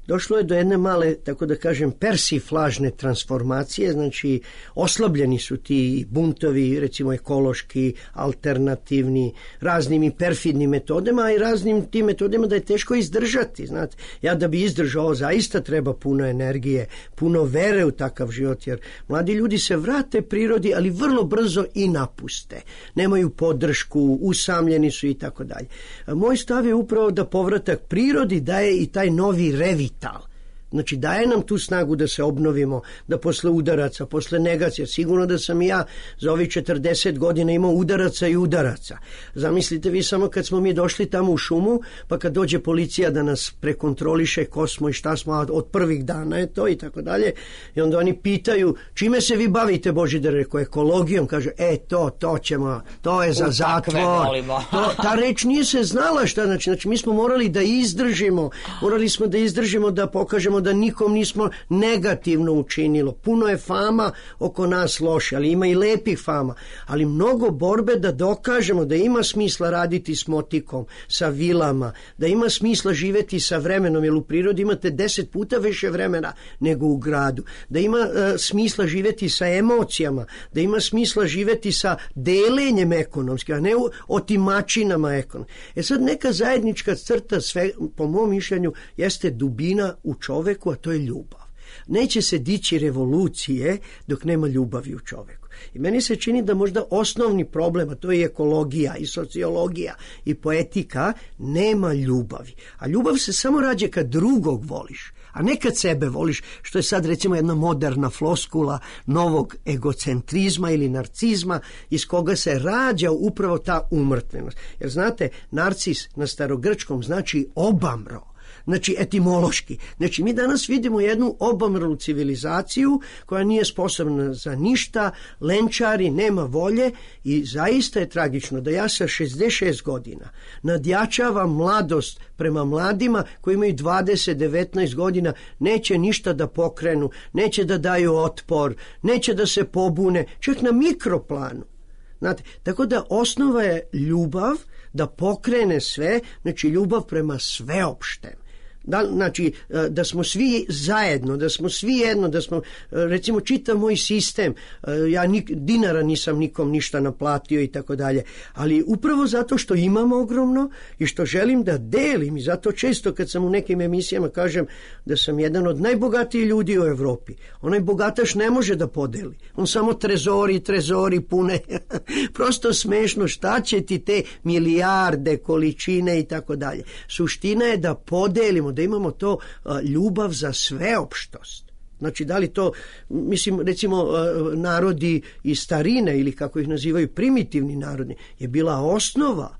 došlo je do jedne male, tako da kažem, persiflažne transformacije, znači oslabljeni su ti buntovi, recimo ekološki, alternativni, raznim i perfidnim metodama i raznim tim metodama da je teško izdržati. Znate, ja da bi izdržao zaista treba puno energije, puno vere u takav život, jer mladi ljudi se vrate prirodi, ali vrlo brzo i napuste. Nemaju podršku, usamljeni su i tako dalje. Moj stav je upravo da povratak prirodi daje i taj novi revital. Znači daje nam tu snagu da se obnovimo, da posle udaraca, posle negacija, sigurno da sam i ja za ovih četrdeset godina imao udaraca i udaraca. Zamislite vi samo kad smo mi došli tamo u šumu, pa kad dođe policija da nas prekontroliše ko smo i šta smo, od prvih dana je to i tako dalje, i onda oni pitaju čime se vi bavite, Božidar, rekao ekologijom, kaže e to, to ćemo, to je za u zatvor. To, ta reč nije se znala šta znači, znači mi smo morali da izdržimo, morali smo da izdržimo da pokažemo da nikom nismo negativno učinilo. Puno je fama oko nas loše, ali ima i lepih fama, ali mnogo borbe da dokažemo da ima smisla raditi s motikom, sa vilama, da ima smisla živeti sa vremenom, jer u prirodi imate deset puta više vremena nego u gradu, da ima uh, smisla živeti sa emocijama, da ima smisla živeti sa delenjem ekonomskim, a ne u otimačinama ekonomskim. E sad neka zajednička crta sve, po mom mišljenju, jeste dubina u čoveku, a to je ljubav. Neće se dići revolucije dok nema ljubavi u čoveku. I meni se čini da možda osnovni problem, a to je ekologija i sociologija i poetika, nema ljubavi. A ljubav se samo rađe kad drugog voliš, a ne kad sebe voliš, što je sad recimo jedna moderna floskula novog egocentrizma ili narcizma, iz koga se rađa upravo ta umrtvenost. Jer znate, narcis na starogrčkom znači obamro, znači etimološki. Znači mi danas vidimo jednu obamrlu civilizaciju koja nije sposobna za ništa, lenčari, nema volje, i zaista je tragično da ja sa šezdeset šest godina nadjačavam mladost prema mladima koji imaju dvadeset devetnaest godina, neće ništa da pokrenu, neće da daju otpor, neće da se pobune, čak na mikroplanu. Znate, tako da osnova je ljubav da pokrene sve, znači ljubav prema sveopštem. Da, znači, da smo svi zajedno, da smo svi jedno, da smo, recimo, čitav moj sistem, ja nik, dinara nisam nikom ništa naplatio i tako dalje, ali upravo zato što imam ogromno i što želim da delim, i zato često kad sam u nekim emisijama kažem da sam jedan od najbogatijih ljudi u Evropi, onaj bogataš ne može da podeli, on samo trezori, trezori pune, prosto smešno, šta će ti te milijarde, količine i tako dalje. Suština je da podelimo, da imamo to a, ljubav za sveopštost. Znači, da li to, mislim, recimo, a, narodi iz starine, ili kako ih nazivaju primitivni narodi, je bila osnova,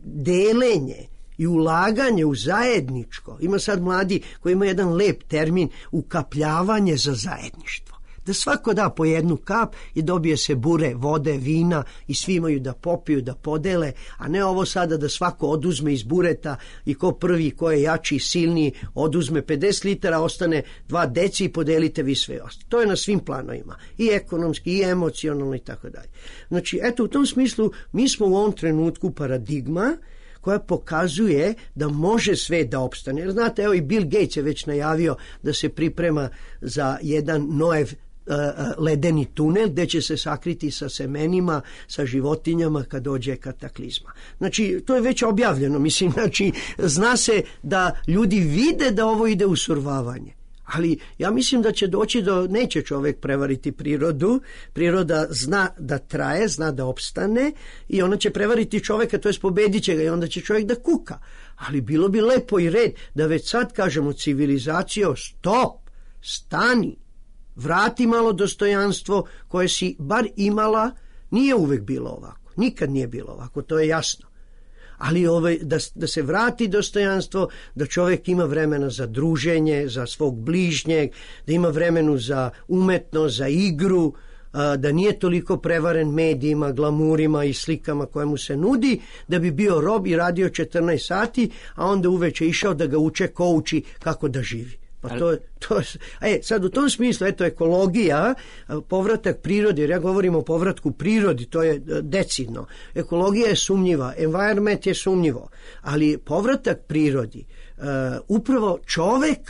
delenje i ulaganje u zajedničko. Ima sad mladi koji ima jedan lep termin, ukapljavanje za zajedništvo. Da svako da po jednu kap i dobije se bure, vode, vina i svi imaju da popiju, da podele, a ne ovo sada da svako oduzme iz bureta i ko prvi, ko je jači i silniji, oduzme pedeset litara, ostane dva deci i podelite vi sve ostalo. To je na svim planovima, i ekonomski, i emocionalno i tako dalje. Znači, eto, u tom smislu mi smo u ovom trenutku paradigma koja pokazuje da može sve da opstane. Jer znate, evo i Bill Gates je već najavio da se priprema za jedan Noev uh, ledeni tunel gde će se sakriti sa semenima, sa životinjama kad dođe kataklizma. Znači, to je već objavljeno, mislim, znači, zna se da ljudi vide da ovo ide u survavanje. Ali ja mislim da će doći do, neće čovjek prevariti prirodu, priroda zna da traje, zna da opstane i ona će prevariti čovjeka, to jest pobedit će ga i onda će čovjek da kuka. Ali bilo bi lepo i red da već sad kažemo civilizacijo, stop, stani, vrati malo dostojanstvo koje si bar imala, nije uvek bilo ovako, nikad nije bilo ovako, to je jasno. Ali ovaj, da, da se vrati dostojanstvo, da čovjek ima vremena za druženje, za svog bližnjeg, da ima vremenu za umetnost, za igru, da nije toliko prevaren medijima, glamurima i slikama koje mu se nudi, da bi bio rob i radio četrnaest sati, a onda uveče išao da ga uče, kouči kako da živi. Pa to, to, e, sad u tom smislu, eto, ekologija, povratak prirodi, jer ja govorim o povratku prirodi, to je decidno. Ekologija je sumnjiva, environment je sumnjivo, ali povratak prirodi uh, upravo čoveka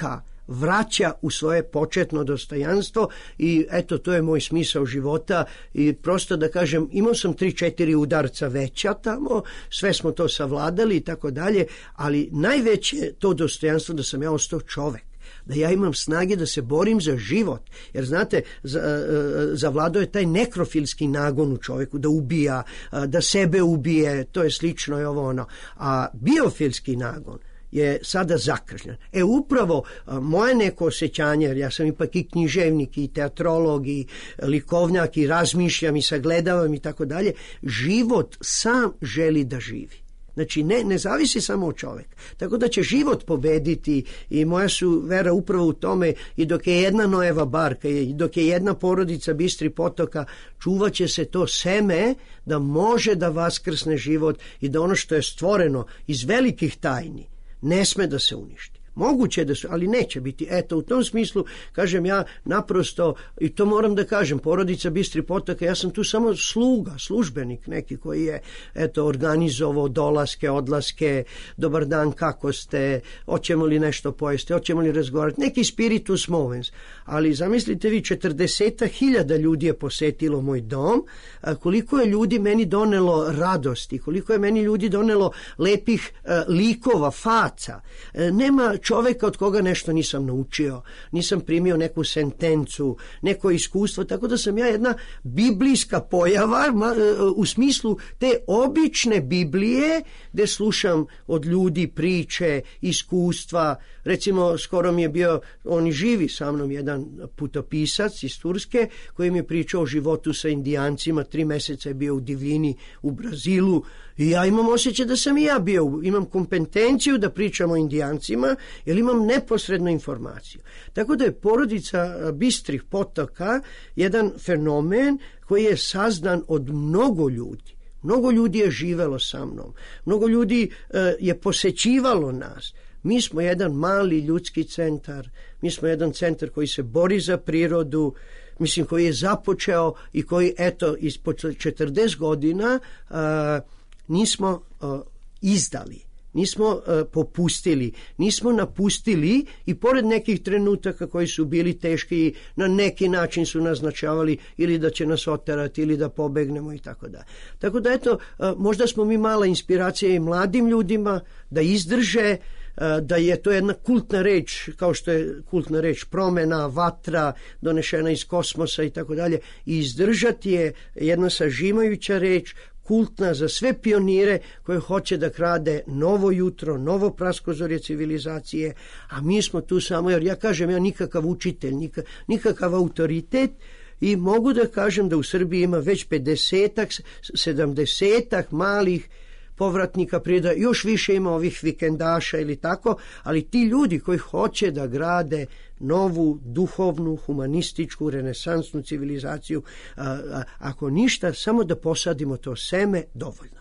vraća u svoje početno dostojanstvo i eto, to je moj smisao života i prosto da kažem, imao sam tri, četiri udarca veća tamo, sve smo to savladali i tako dalje, ali najveće to dostojanstvo da sam ja ostao čovek, da ja imam snage da se borim za život, jer znate, zavladao je taj nekrofilski nagon u čoveku, da ubija, da sebe ubije, to je slično i ovo ono, a biofilski nagon je sada zakržljen. E upravo moje neko osjećanje, jer ja sam ipak i književnik i teatrolog i likovnjak i razmišljam i sagledavam i tako dalje, život sam želi da živi. Znači, ne, ne zavisi samo od čoveka. Tako da će život pobediti i moja su vera upravo u tome i dok je jedna Noeva barka i dok je jedna porodica Bistrih potoka, čuvat će se to seme da može da vaskrsne život i da ono što je stvoreno iz velikih tajni ne sme da se uništi. Moguće da su, ali neće biti. Eto, u tom smislu, kažem ja, naprosto, i to moram da kažem, porodica Bistrih potoka, ja sam tu samo sluga, službenik neki koji je, eto, organizovao dolaske, odlaske, dobar dan, kako ste, hoćemo li nešto pojesti, hoćemo li razgovarati, neki spiritus movens. Ali zamislite vi, četrdeset hiljada ljudi je posetilo moj dom, a koliko je ljudi meni donelo radosti, koliko je meni ljudi donelo lepih a, likova, faca. A, nema čoveka od koga nešto nisam naučio, nisam primio neku sentencu, neko iskustvo, tako da sam ja jedna biblijska pojava u smislu te obične Biblije gde slušam od ljudi priče, iskustva. Recimo, skoro mi je bio, on živi sa mnom, jedan putopisac iz Turske koji mi je pričao o životu sa Indijancima, tri meseca je bio u divljini u Brazilu i ja imam osjećaj da sam i ja bio, imam kompetenciju da pričam o Indijancima jer imam neposrednu informaciju. Tako da je porodica Bistrih potoka jedan fenomen koji je sazdan od mnogo ljudi. Mnogo ljudi je živelo sa mnom, mnogo ljudi e, je posećivalo nas. Mi smo jedan mali ljudski centar, mi smo jedan centar koji se bori za prirodu, mislim koji je započeo i koji, eto, ispod četrdeset godina uh, nismo uh, izdali, nismo uh, popustili, nismo napustili i pored nekih trenutaka koji su bili teški, na neki način su naznačavali ili da će nas oterati ili da pobegnemo i tako da. Tako da, eto, uh, možda smo mi mala inspiracija i mladim ljudima da izdrže, da je to jedna kultna reč, kao što je kultna reč promena, vatra, donešena iz kosmosa i tako dalje, i izdržati je jedna sažimajuća reč, kultna za sve pionire koje hoće da krade novo jutro, novo praskozorje civilizacije, a mi smo tu samo, jer ja kažem, ja nikakav učitelj, nikakav autoritet, i mogu da kažem da u Srbiji ima već pedesetak, sedamdesetak malih povratnika prije, još više ima ovih vikendaša ili tako, ali ti ljudi koji hoće da grade novu, duhovnu, humanističku, renesansnu civilizaciju, a, a, ako ništa, samo da posadimo to seme, dovoljno.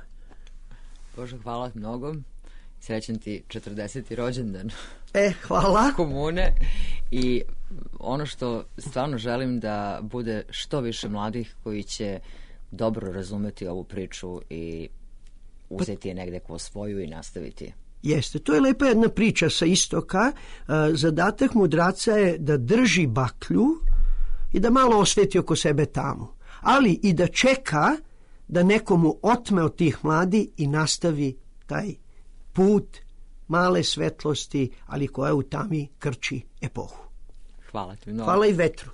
Bože, hvala mnogo. Srećan ti četrdeseti rođendan. E, hvala. Komune. I ono što stvarno želim da bude što više mladih koji će dobro razumeti ovu priču i uzeti je negde ko svoju i nastaviti. Jeste, to je lepa jedna priča sa istoka. Zadatak mudraca je da drži baklju i da malo osveti oko sebe tamo. Ali i da čeka da nekomu otme od tih mladi i nastavi taj put male svetlosti, ali koja u tami krči epohu. Hvala ti mnogo. Hvala i vetru.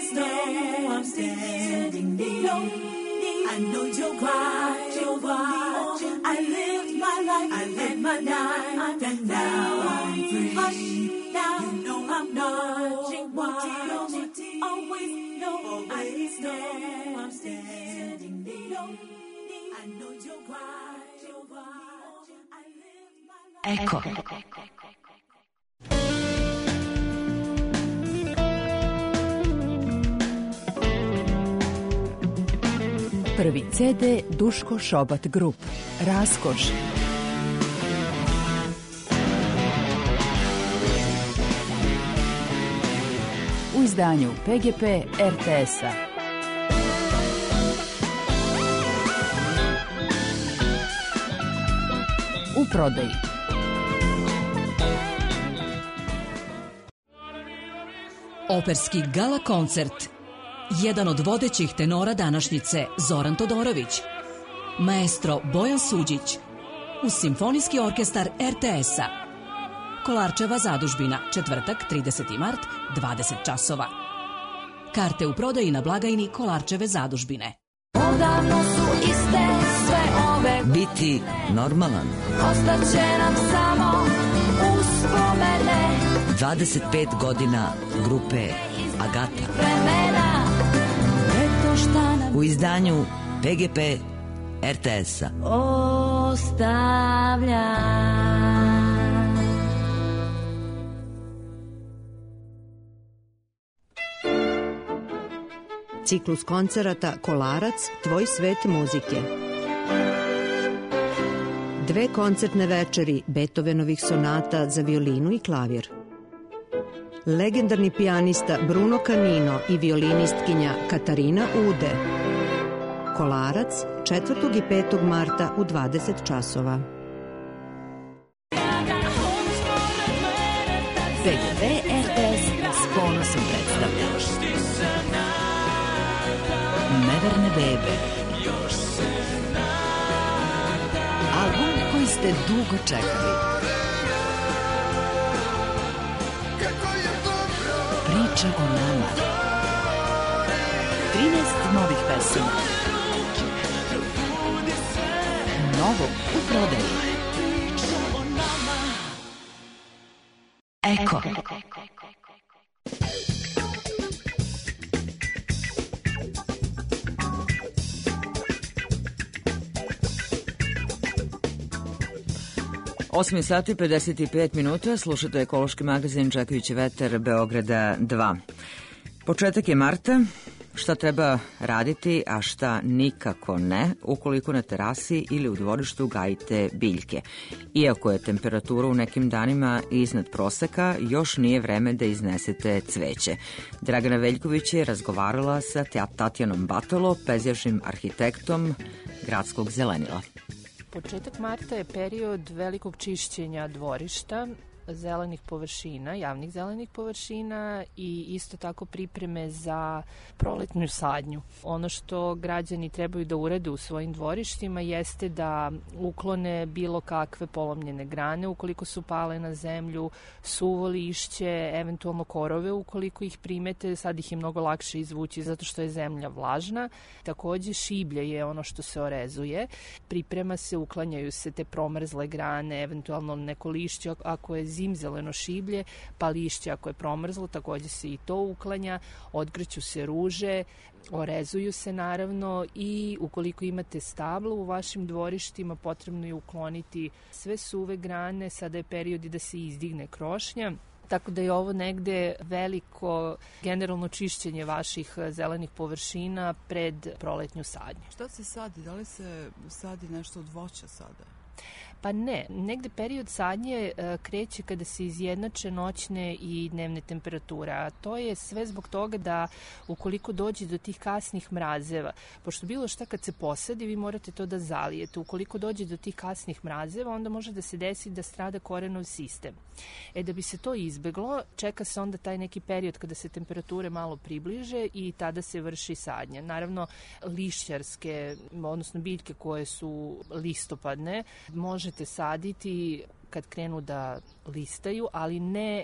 know I'm standing near. I know you'll cry, you'll watch. I lived my life, I lived my life, and now I'm free. Hush, now you know I'm not. Always know, always know I'm standing near. I know you'll cry, you'll watch. I lived my life. Eko. Prvi ce de Duško Šobat Grup. Raskoš. U izdanju P G P R T S-a. U prodaji. Operski gala koncert. Jedan od vodećih tenora današnjice, Zoran Todorović. Maestro Bojan Suđić. Uz Simfonijski orkestar R T S-a. Kolarčeva zadužbina, četvrtak, trideseti mart, dvadeset časova. Karte u prodaji na blagajni Kolarčeve zadužbine. Odavno su iste sve ove. Biti normalan. Ostaće nam samo uspomene. dvadeset pet godina grupe Agata. Vremena. Eto šta nam U izdanju P G P R T S-a. ostavlja. Ciklus koncerata Kolarac, tvoj svet muzike. Dve koncertne večeri Beethovenovih sonata za violinu i klavir. Legendarni pijanista Bruno Canino i violinistkinja Katarina Ude. Kolarac, četvrtog i petog marta u dvadeset časova. P G P R T S s ponosom predstavlja Neverne bebe. Album koji ste dugo čekali. Priča o nama. trinaest novih pesama. Novo u prodaji. Eko. osam sati pedeset pet minuta, slušate ekološki magazin Čekajući vetar Beograda dva. Početak je marta, šta treba raditi, a šta nikako ne, ukoliko na terasi ili u dvorištu gajite biljke. Iako je temperatura u nekim danima iznad proseka, još nije vreme da iznesete cveće. Dragana Veljković je razgovarala sa Tatjanom Batalo, pejzažnim arhitektom gradskog zelenila. Početak marta je period velikog čišćenja dvorišta, zelenih površina, javnih zelenih površina i isto tako pripreme za proletnju sadnju. Ono što građani trebaju da urede u svojim dvorištima jeste da uklone bilo kakve polomljene grane ukoliko su pale na zemlju, suvo lišće, eventualno korove ukoliko ih primete, sad ih je mnogo lakše izvući zato što je zemlja vlažna. Takođe šiblje je ono što se orezuje, priprema se, uklanjaju se te promrzle grane, eventualno neko lišće ako je zimzeleno šiblje, pa lišće ako je promrzlo, takođe se i to uklanja, odgrću se ruže, orezuju se naravno i ukoliko imate stablo u vašim dvorištima potrebno je ukloniti sve suve grane, sada je period da se izdigne krošnja. Tako da je ovo negde veliko generalno čišćenje vaših zelenih površina pred proletnju sadnju. Šta se sadi? Da li se sadi nešto od voća sada? Pa ne, negde period sadnje kreće kada se izjednače noćne i dnevne temperature, a to je sve zbog toga da ukoliko dođe do tih kasnih mrazeva, pošto bilo šta kad se posadi, vi morate to da zalijete, ukoliko dođe do tih kasnih mrazeva, onda može da se desi da strada korenov sistem. E, da bi se to izbeglo, čeka se onda taj neki period kada se temperature malo približe i tada se vrši sadnja. Naravno, lišćarske, odnosno biljke koje su listopadne, možete saditi kad krenu da listaju, ali ne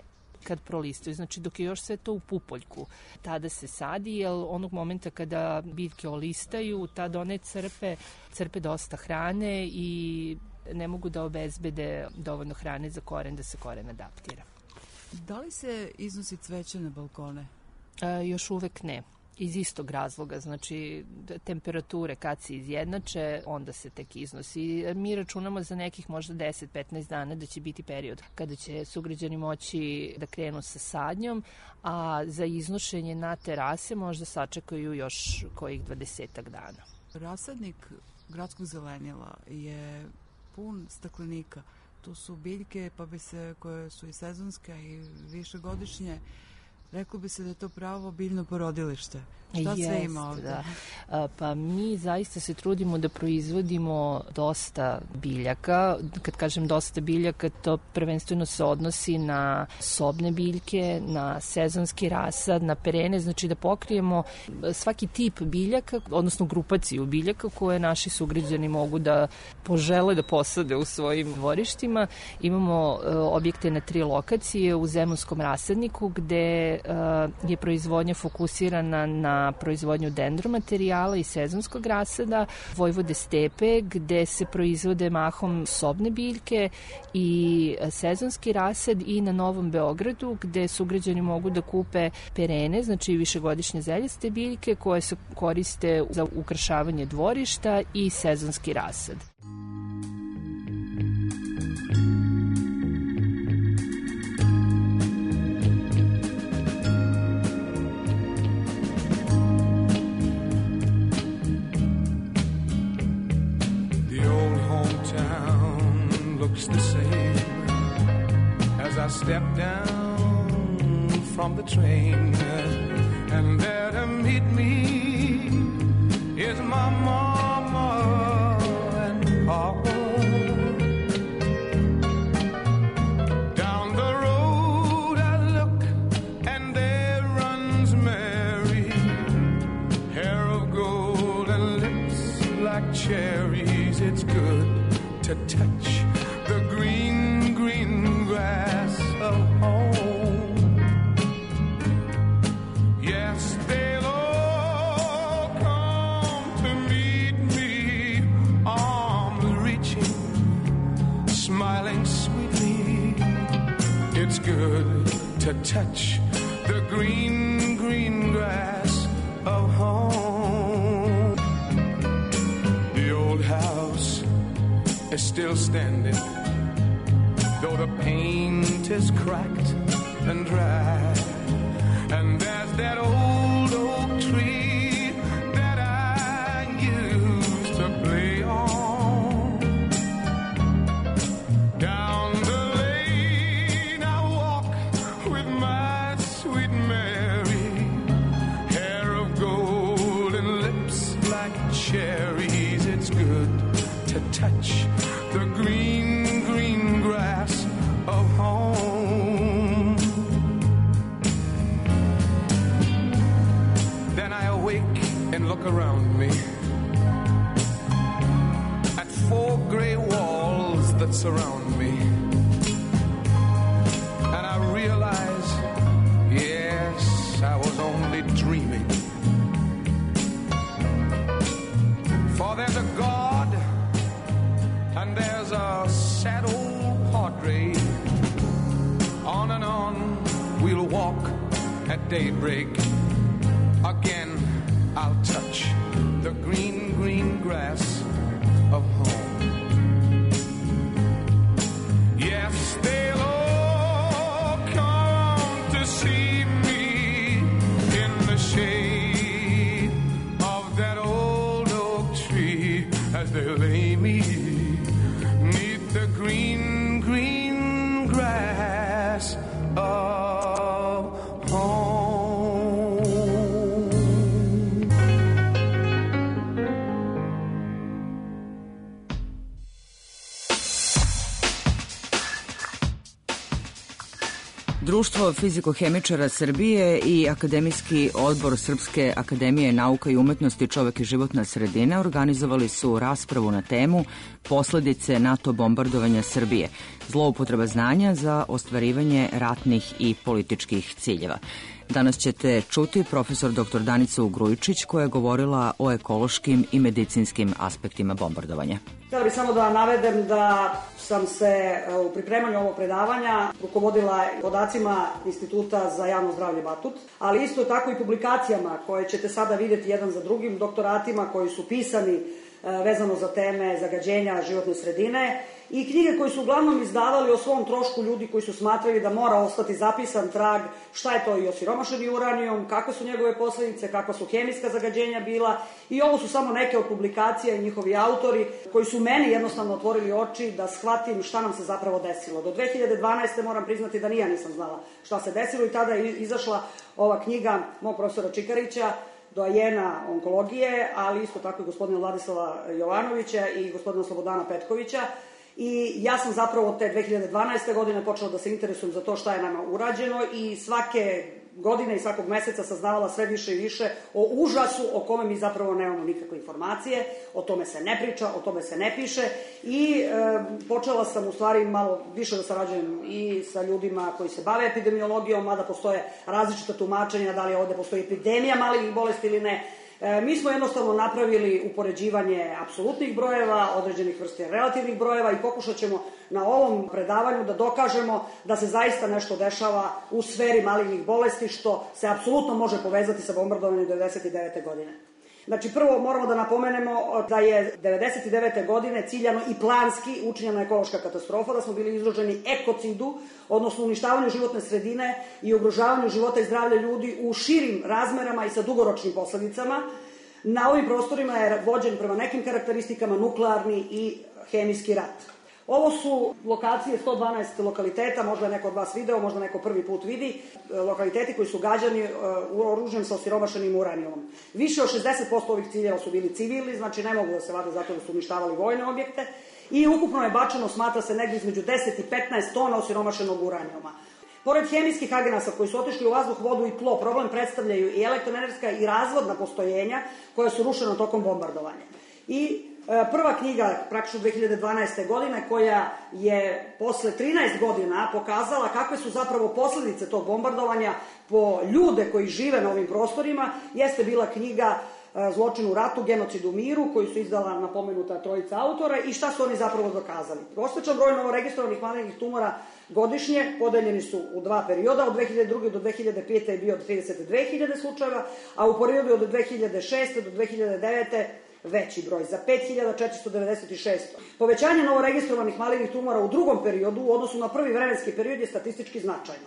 kad prolistaju. Znači dok je još sve to u pupoljku, tada se sadi, jer onog momenta kada biljke olistaju, tada one crpe, crpe dosta hrane i ne mogu da obezbede dovoljno hrane za koren da se koren adaptira. Da li se iznosi cveće na balkone? E, još uvek ne. Iz istog razloga, znači temperature kad se izjednače, onda se tek iznosi. Mi računamo za nekih možda deset do petnaest dana da će biti period kada će sugrađani moći da krenu sa sadnjom, a za iznošenje na terase možda sačekaju još kojih dvadesetak dana. Rasadnik gradskog zelenila je pun staklenika. Tu su biljke pa bi se, koje su i sezonske i višegodišnje. Reklo bi se da je to pravo biljno porodilište. Šta Jest, sve ima ovde? Da. A, pa mi zaista se trudimo da proizvodimo dosta biljaka. Kad kažem dosta biljaka, to prvenstveno se odnosi na sobne biljke, na sezonski rasad, na perene, znači da pokrijemo svaki tip biljaka, odnosno grupaciju biljaka koje naši sugrađani mogu da požele da posade u svojim dvorištima. Imamo uh, objekte na tri lokacije u Zemunskom rasadniku gde uh, je proizvodnja fokusirana na proizvodnju dendromaterijala i sezonskog rasada, Vojvode stepe gde se proizvode mahom sobne biljke i sezonski rasad, i na Novom Beogradu gde sugrađani mogu da kupe perene, znači višegodišnje zeljaste biljke koje se koriste za ukrašavanje dvorišta i sezonski rasad. The same as I step down from the train, and there to meet me is my mama and papa. Down the road I look and there runs Mary, hair of gold and lips like cherries. It's good to touch the green, green grass of home. Yes, they'll all come to meet me, arms reaching, smiling sweetly. It's good to touch the green, green grass of home. The old house is still standing, though the paint is cracked and dry. And there's that old oak tree that I used to play on. Down the lane I walk with my sweet Mary, hair of gold and lips like cherries. It's good to touch the green, green grass of home. Then I awake and look around me at four gray walls that surround me, and I realize, yes, I was only dreaming. For there's a God and there's a sad old portrait. On and on we'll walk at daybreak. Again I'll touch the green, green grass of home. Yes, they'll all come to see me in the shade of that old oak tree as they lay me the green, green grass of home. Društvo fizikohemičara Srbije i Akademijski odbor Srpske akademije nauka i umetnosti Čovek i životna sredina organizovali su raspravu na temu Posledice NATO bombardovanja Srbije, zloupotreba znanja za ostvarivanje ratnih i političkih ciljeva. Danas ćete čuti profesor doktor Danicu Grujičić koja je govorila o ekološkim i medicinskim aspektima bombardovanja. Htjela bih samo da navedem da sam se u pripremanju ovog predavanja rukovodila podacima Instituta za javno zdravlje Batut, ali isto tako i publikacijama koje ćete sada vidjeti jedan za drugim, doktoratima koji su pisani vezano za teme zagađenja životne sredine i knjige koje su uglavnom izdavali o svom trošku ljudi koji su smatrali da mora ostati zapisan trag šta je to i osiromašeni uranijum, kakve su njegove posljedice, kakva su hemijska zagađenja bila i ovo su samo neke od publikacija i njihovi autori koji su meni jednostavno otvorili oči da shvatim šta nam se zapravo desilo. Do dve hiljade dvanaeste. moram priznati da ni ja nisam znala šta se desilo i tada je izašla ova knjiga mog profesora Čikarića, doajena onkologije, ali isto tako i gospodina Vladislava Jovanovića i gospodina Slobodana Petkovića. I ja sam zapravo od te dve hiljade dvanaeste. godine počela da se interesujem za to šta je nama urađeno i svake godine i svakog meseca saznavala sve više i više o užasu o kome mi zapravo nemamo nikakve informacije, o tome se ne priča, o tome se ne piše i e, počela sam u stvari malo više da sarađujem i sa ljudima koji se bave epidemiologijom, mada postoje različita tumačenja da li ovde postoji epidemija malignih bolesti ili ne. E, mi smo jednostavno napravili upoređivanje apsolutnih brojeva, određenih vrste relativnih brojeva i pokušat ćemo na ovom predavanju da dokažemo da se zaista nešto dešava u sferi malignih bolesti, što se apsolutno može povezati sa bombardovanjem devedeset devete. godine. Znači, prvo moramo da napomenemo da je devedeset devete. godine ciljano i planski učinjena ekološka katastrofa, da smo bili izloženi ekocidu, odnosno uništavanju životne sredine i ugrožavanju života i zdravlja ljudi u širim razmerama i sa dugoročnim posledicama. Na ovim prostorima je vođen prema nekim karakteristikama nuklearni i hemijski rat. Ovo su lokacije sto dvanaest lokaliteta, možda je neko od vas video, možda neko prvi put vidi, lokaliteti koji su gađani oružjem sa osiromašenim uranijumom. Više od šezdeset posto ovih ciljeva su bili civilni, znači ne mogu da se vade zato da su uništavali vojne objekte i ukupno je bačeno, smatra se, negdje između deset i petnaest tona osiromašenog uranijuma. Pored hemijskih agenasa koji su otišli u vazduh, vodu i tlo, problem predstavljaju i elektroenergetska i razvodna postrojenja koja su rušena tokom bombardovanja. I prva knjiga, praktično dve hiljade dvanaeste. godine, koja je posle trinaest godina pokazala kakve su zapravo posledice tog bombardovanja po ljude koji žive na ovim prostorima, jeste bila knjiga Zločin u ratu, genocid u miru, koju su izdala napomenuta trojica autora i šta su oni zapravo dokazali. Prosječan broj novoregistrovanih malignih tumora godišnje podeljeni su u dva perioda, od dve hiljade druge. do dve hiljade pete. je bio trideset dve hiljade slučajeva, a u periodu od dve hiljade šeste. do dve hiljade devete. veći broj, za pet hiljada četiristo devedeset šest. Povećanje novoregistrovanih malignih tumora u drugom periodu u odnosu na prvi vremenski period je statistički značajno.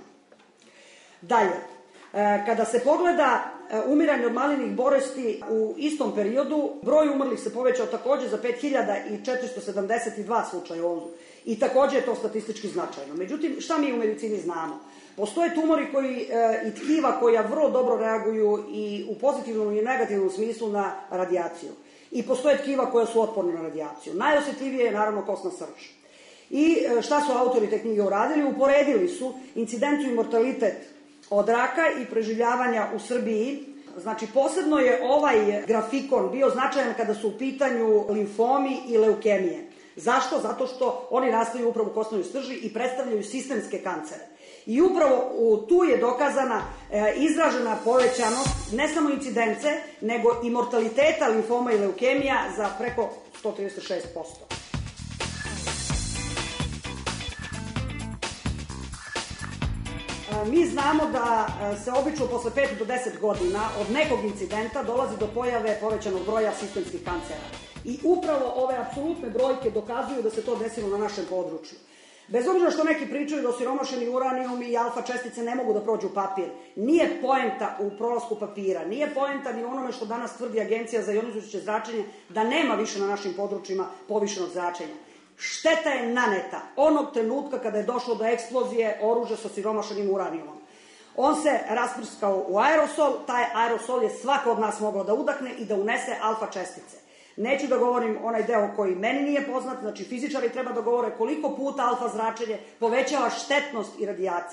Dalje, kada se pogleda umiranje od malignih bolesti u istom periodu, broj umrlih se povećao takođe za pet hiljada četiristo sedamdeset dva slučaja ovdje. I takođe je to statistički značajno. Međutim, šta mi u medicini znamo? Postoje tumori koji, i tkiva koja vrlo dobro reaguju i u pozitivnom i negativnom smislu na radijaciju. I postoje tkiva koja su otporne na radijaciju. Najosjetljivije je naravno kosna srž. I šta su autori te knjige uradili? Uporedili su incidentu i mortalitet od raka i preživljavanja u Srbiji. Znači, posebno je ovaj grafikon bio značajan kada su u pitanju limfomi i leukemije. Zašto? Zato što oni nastaju upravo u kosnoj srži i predstavljaju sistemske kancere. I upravo tu je dokazana e, izražena povećanost ne samo incidence, nego i mortaliteta limfoma i leukemija za preko sto trideset šest posto. Mi znamo da se obično posle pet do deset godina od nekog incidenta dolazi do pojave povećanog broja sistemskih kancera. I upravo ove apsolutne brojke dokazuju da se to desilo na našem području. Bez obzira što neki pričaju da osiromašeni uranijum i alfa čestice ne mogu da prođu papir, nije poenta u prolasku papira, nije poenta ni onome što danas tvrdi Agencija za jonizujuće zračenje da nema više na našim područjima povišenog zračenja. Šteta je naneta onog trenutka kada je došlo do eksplozije oružja sa osiromašenim uranijumom. On se rasprskao u aerosol, taj aerosol je svako od nas mogao da udahne i da unese alfa čestice. Neću da govorim onaj deo koji meni nije poznat, znači fizičari treba da govore koliko puta alfa zračenje povećava štetnost i radijacije.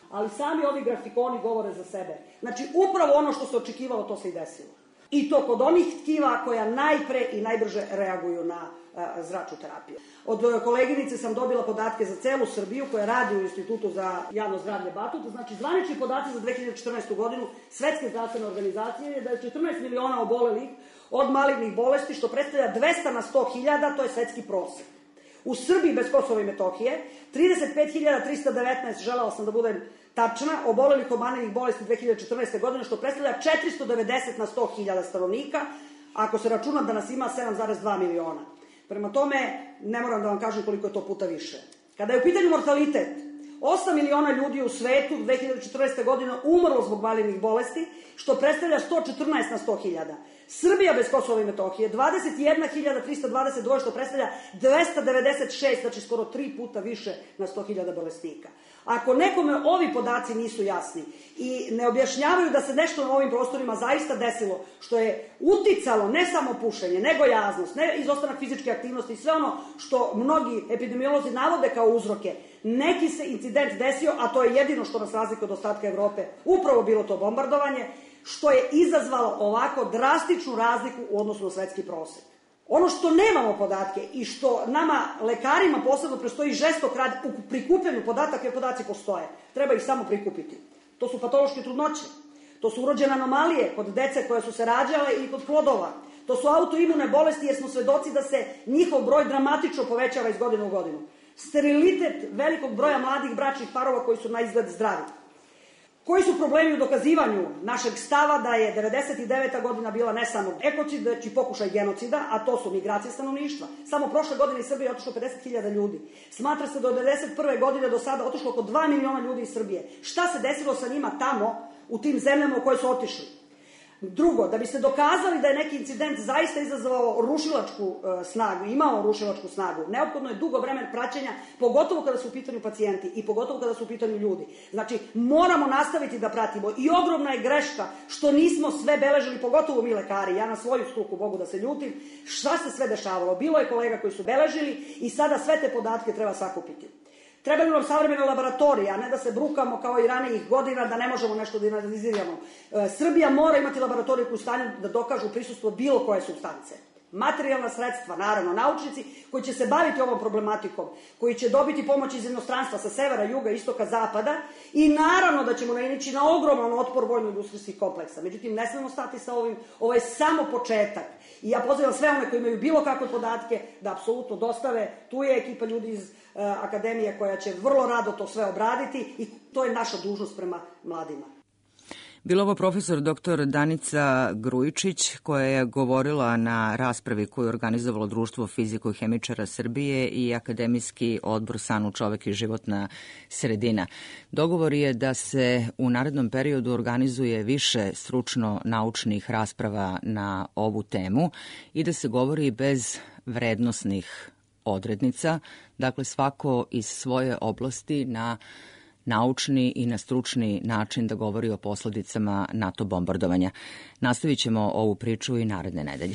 ali sami ovi grafikoni govore za sebe. Znači, upravo ono što se očekivalo, to se i desilo. I to kod onih tkiva koja najpre i najbrže reaguju na a, zračnu terapiju. Od koleginice sam dobila podatke za celu Srbiju koja radi u Institutu za javno zdravlje Batut. Znači, zvanični podaci za dve hiljade četrnaestu. godinu Svetske zdravstvene organizacije je da je četrnaest miliona obolelih od malignih bolesti, što predstavlja dvesta na sto hiljada, to je svetski prosek. U Srbiji bez Kosova i Metohije trideset pet hiljada trista devetnaest, želala sam da budem tačna, obolelih od malignih bolesti dve hiljade četrnaeste. godine, što predstavlja četiristo devedeset na sto hiljada stanovnika, ako se računa da nas ima sedam zarez dva miliona. Prema tome, ne moram da vam kažem koliko je to puta više. Kada je u pitanju mortalitet, osam miliona ljudi u svetu dve hiljade četrnaeste. godine umrlo zbog malignih bolesti, što predstavlja sto četrnaest na sto hiljada. Srbija bez Kosova i Metohije dvadeset jedna hiljada trista dvadeset dva, što predstavlja dvesta devedeset šest, znači skoro tri puta više na sto hiljada bolesnika. Ako nekome ovi podaci nisu jasni i ne objašnjavaju da se nešto na ovim prostorima zaista desilo, što je uticalo ne samo pušenje, nego jaznost, ne izostanak fizičke aktivnosti i sve ono što mnogi epidemiolozi navode kao uzroke, neki se incident desio, a to je jedino što nas razlikuje od ostatka Evrope, upravo bilo to bombardovanje, što je izazvalo ovako drastičnu razliku u odnosu na svetski prosek. Ono što nemamo podatke i što nama, lekarima, posebno prestoji žestok rad u prikupljanju podataka, jer podaci postoje, treba ih samo prikupiti. To su patološke trudnoće, to su urođene anomalije kod dece koje su se rađale i kod plodova, to su autoimune bolesti jer smo svedoci da se njihov broj dramatično povećava iz godine u godinu. Sterilitet velikog broja mladih bračnih parova koji su na izgled zdravi. Koji su problemi u dokazivanju našeg stava da je devedeset deveta. godina bila ne samo ekocid, već i pokušaj genocida, a to su migracije stanovništva. Samo prošle godine iz Srbije je otišlo pedeset hiljada ljudi. Smatra se da od devedeset prve. godine do sada otišlo oko dva miliona ljudi iz Srbije. Šta se desilo sa njima tamo, u tim zemljama u koje su otišli? Drugo, da biste dokazali da je neki incident zaista izazvao rušilačku e, snagu, imao rušilačku snagu, neophodno je dugo vremen praćenja, pogotovo kada su u pitanju pacijenti i pogotovo kada su u pitanju ljudi. Znači, moramo nastaviti da pratimo i ogromna je greška što nismo sve beležili, pogotovo mi lekari, ja na svoju struku mogu da se ljutim, šta se sve dešavalo. Bilo je kolega koji su beležili i sada sve te podatke treba sakupiti. Trebaju nam savremene laboratorije, a ne da se brukamo kao i ranijih godina da ne možemo nešto da analiziramo. E, Srbija mora imati laboratoriju u stanju da dokažu prisustvo bilo koje supstance. Materijalna sredstva, naravno, naučnici koji će se baviti ovom problematikom, koji će dobiti pomoć iz inostranstva sa severa, juga, istoka, zapada i naravno da ćemo naići na ogroman otpor vojno-industrijskih kompleksa. Međutim, ne smemo stati sa ovim, ovo je samo početak. I ja pozivam sve one koji imaju bilo kakve podatke da apsolutno dostave. Tu je ekipa ljudi iz uh, akademije koja će vrlo rado to sve obraditi i to je naša dužnost prema mladima. Bilo ovo profesor doktor Danica Grujičić koja je govorila na raspravi koju je organizovalo Društvo fiziko-hemičara Srbije i Akademijski odbor SANU Čovek i životna sredina. Dogovor je da se u narednom periodu organizuje više stručno-naučnih rasprava na ovu temu i da se govori bez vrednosnih odrednica, dakle svako iz svoje oblasti na naučni i na stručni način da govori o posledicama NATO bombardovanja. Nastavit ćemo ovu priču i naredne nedelje.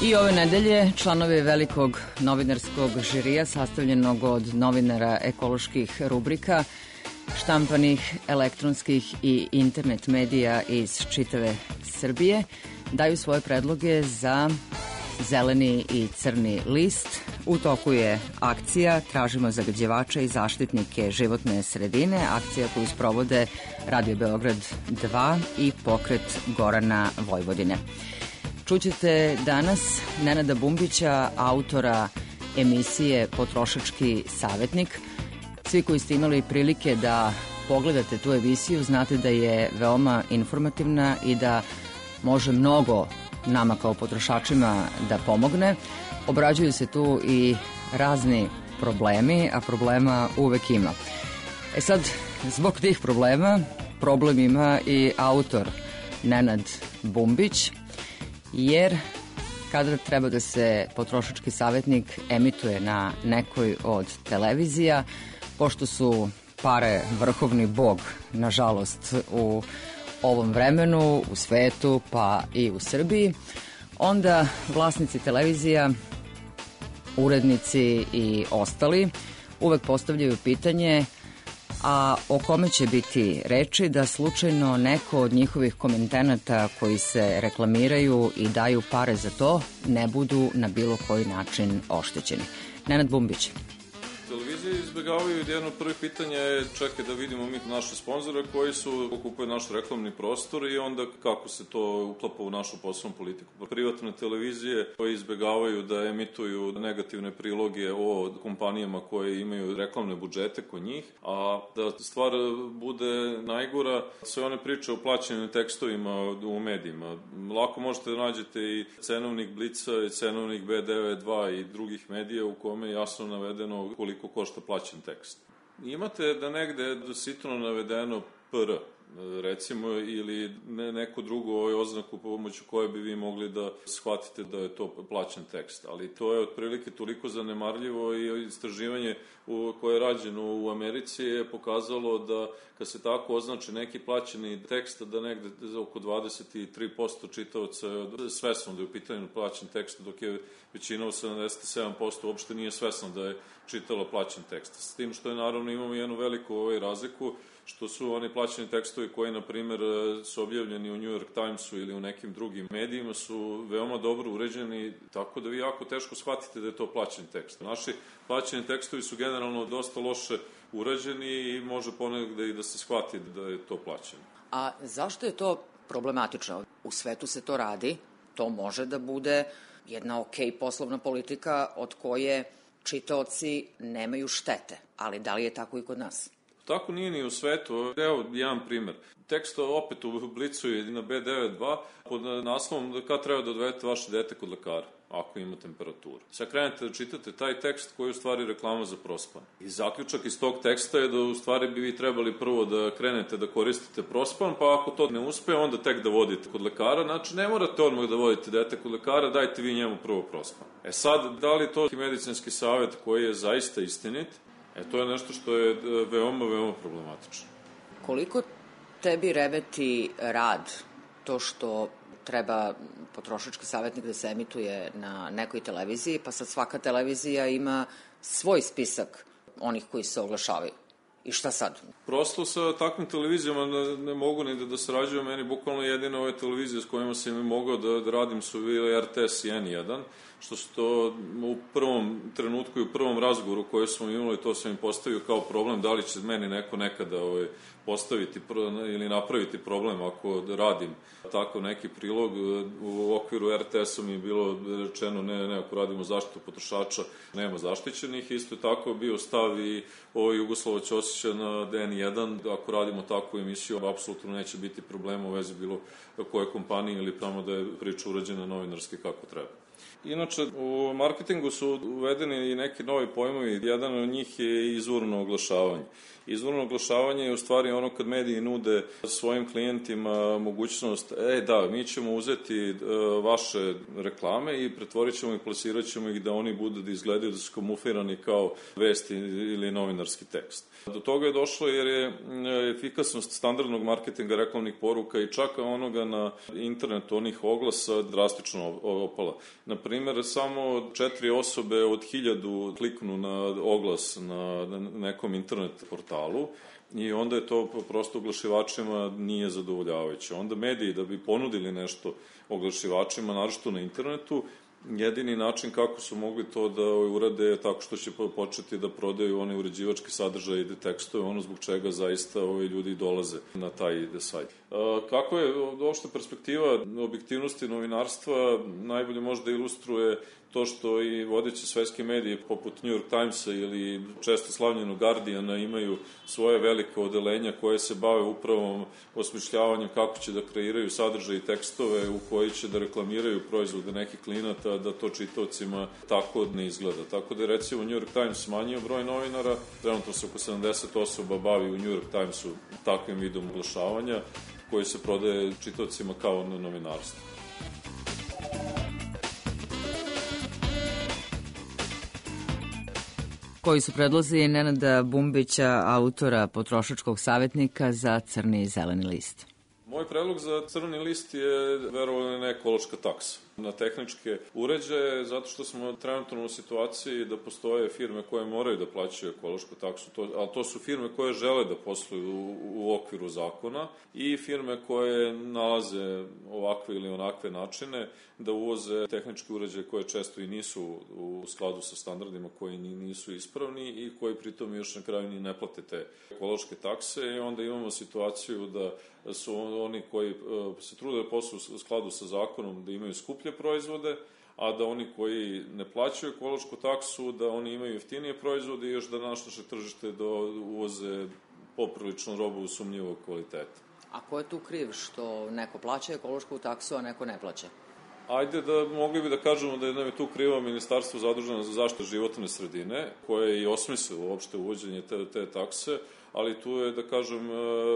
I ove nedelje članovi velikog novinarskog žirija sastavljenog od novinara ekoloških rubrika, štampanih, elektronskih i internet medija iz čitave Srbije daju svoje predloge za zeleni i crni list. U toku je akcija Tražimo zagađivača i zaštitnike životne sredine, akcija koju sprovode Radio Beograd dva i Pokret Gorana Vojvodine. Čućete danas Nenada Bumbića, autora emisije Potrošački savjetnik. Svi koji ste imali prilike da pogledate tu emisiju znate da je veoma informativna i da može mnogo nama kao potrošačima da pomogne. Obrađuju se tu i razni problemi, a problema uvek ima. E sad, zbog tih problema, problem ima i autor Nenad Bumbić, jer kada treba da se potrošački savjetnik emituje na nekoj od televizija, pošto su pare vrhovni bog, nažalost, u ovom vremenu, u svetu, pa i u Srbiji, onda vlasnici televizija, urednici i ostali uvek postavljaju pitanje a o kome će biti reči da slučajno neko od njihovih komentanata koji se reklamiraju i daju pare za to ne budu na bilo koji način oštećeni. Nenad Bumbić. Televizije izbjegavaju jedno od prvih pitanja je čekaj da vidimo mi naše sponzore koji su okupaju naš reklamni prostor i onda kako se to uklapa u našu poslovnu politiku. Privatne televizije koje izbjegavaju da emituju negativne priloge o kompanijama koje imaju reklamne budžete kod njih, a da stvar bude najgora, sve one priče o plaćenim tekstovima u medijima. Lako možete da nađete i cenovnik Blica i cenovnik B devet dva i drugih medija u kome je jasno navedeno koliko košta plaćen tekst. Imate da negde sitno navedeno P R, recimo, ili ne, neko drugo ovaj oznaku pomoću koje bi vi mogli da shvatite da je to plaćen tekst. Ali to je otprilike toliko zanemarljivo i istraživanje u, koje je rađeno u Americi je pokazalo da kad se tako označi neki plaćeni tekst, da negde oko dvadeset tri posto čitaoca je svesno da je u pitanju plaćen tekst, dok je većina od sedamdeset sedam posto uopšte nije svesno da je čitala plaćen tekst. S tim što je naravno imamo jednu veliku ovaj razliku, što su oni plaćeni tekstovi koji, na primjer, su objavljeni u New York Timesu ili u nekim drugim medijima, su veoma dobro uređeni, tako da vi jako teško shvatite da je to plaćen tekst. Naši plaćeni tekstovi su generalno dosta loše urađeni i može ponegde i da se shvati da je to plaćeno. A zašto je to problematično? U svetu se to radi, to može da bude jedna okej poslovna politika od koje čitaoci nemaju štete, ali da li je tako i kod nas? Tako nije ni u svetu. Evo jedan primer. Tekst opet u Blicu je na B devet dva pod naslovom kad treba da odvedete vaše dete kod lekara, ako ima temperaturu. Sad krenete da čitate taj tekst koji je u stvari reklama za Prospan. I zaključak iz tog teksta je da u stvari bi vi trebali prvo da krenete da koristite Prospan, pa ako to ne uspe, onda tek da vodite kod lekara. Znači, ne morate odmah da vodite dete kod lekara, dajte vi njemu prvo Prospan. E sad, da li to medicinski savjet koji je zaista istinit? E, to je nešto što je veoma, veoma problematično. Koliko tebi remeti rad to što treba potrošački savjetnik da se emituje na nekoj televiziji, pa sad svaka televizija ima svoj spisak onih koji se oglašavaju? I šta sad? Prosto sa takvim televizijama ne, ne mogu ni da, da sarađuju. Meni bukvalno jedine ove televizije s kojima sam im mogao da, da radim su bile R T S i N jedan, što su to u prvom trenutku i u prvom razgovoru koje smo imali, to sam im postavio kao problem, da li će meni neko nekada ovaj, postaviti ili napraviti problem ako radim tako neki prilog. U okviru R T S-a mi je bilo rečeno ne, ne, ako radimo zaštitu potrošača, nema zaštićenih. Isto je tako bio stav i ovo Jugoslava Ćosića na D N jedan, ako radimo takvu emisiju, apsolutno neće biti problema u vezi bilo koje kompanije ili tamo da je priča urađena novinarski kako treba. Inače, u marketingu su uvedeni i neki novi pojmovi. Jedan od njih je izvorno oglašavanje. Izvorno oglašavanje je u stvari ono kad mediji nude svojim klijentima mogućnost, e da, mi ćemo uzeti e, vaše reklame i pretvorit ćemo i plasirat ćemo ih da oni budu da izgledaju da su kamuflirani kao vesti ili novinarski tekst. Do toga je došlo jer je efikasnost standardnog marketinga reklamnih poruka i čak onoga na internetu onih oglasa drastično opala. Na primjer, samo četiri osobe od hiljadu kliknu na oglas na nekom internet portalu i onda je to prosto oglašivačima nije zadovoljavajuće. Onda mediji da bi ponudili nešto oglašivačima, naročito na internetu, jedini način kako su mogli to da urade je tako što će početi da prodaju one uređivačke sadržaje i tekstove, ono zbog čega zaista ovi ljudi dolaze na taj sajt. Kako je uopšte perspektiva objektivnosti novinarstva najbolje možda ilustruje to što i vodeći svetski mediji poput New York Timesa ili često slavljenog Guardiana imaju svoje velike odelenja koje se bave upravo osmišljavanjem kako će da kreiraju sadržaj i tekstove u koji će da reklamiraju proizvode nekih klijenata, da to čitaocima tako ne izgleda. Tako da je recimo New York Times smanjio broj novinara, trenutno se oko sedamdeset osoba bavi u New York Timesu takvim vidom oglašavanja koji se prodaje čitaocima kao novinarstvo. Koji su predlozi Nenada Bumbića, autora Potrošačkog savjetnika za crni i zeleni list? Moj predlog za crveni list je verovano ne ekološka taksa na tehničke uređaje, zato što smo trenutno u situaciji da postoje firme koje moraju da plaćaju ekološku taksu, to, ali to su firme koje žele da posluju u, u okviru zakona i firme koje nalaze ovakve ili onakve načine da uvoze tehničke uređaje koje često i nisu u skladu sa standardima, koji nisu ispravni i koji pritom još na kraju ni ne plate te ekološke takse i onda imamo situaciju da su oni koji se trude da posluju u skladu sa zakonom da imaju skuplje proizvode, a da oni koji ne plaćaju ekološku taksu, da oni imaju jeftinije proizvode i još da naše tržište da uvoze popriličnu robu sumnjivog kvaliteta. A ko je tu kriv što neko plaća ekološku taksu, a neko ne plaća? Ajde da mogli bi da kažemo da je nam je tu krivo ministarstvo zaduženo za zaštitu životne sredine, koje je i osmislilo uopšte uvođenje te, te takse, ali tu je, da kažem,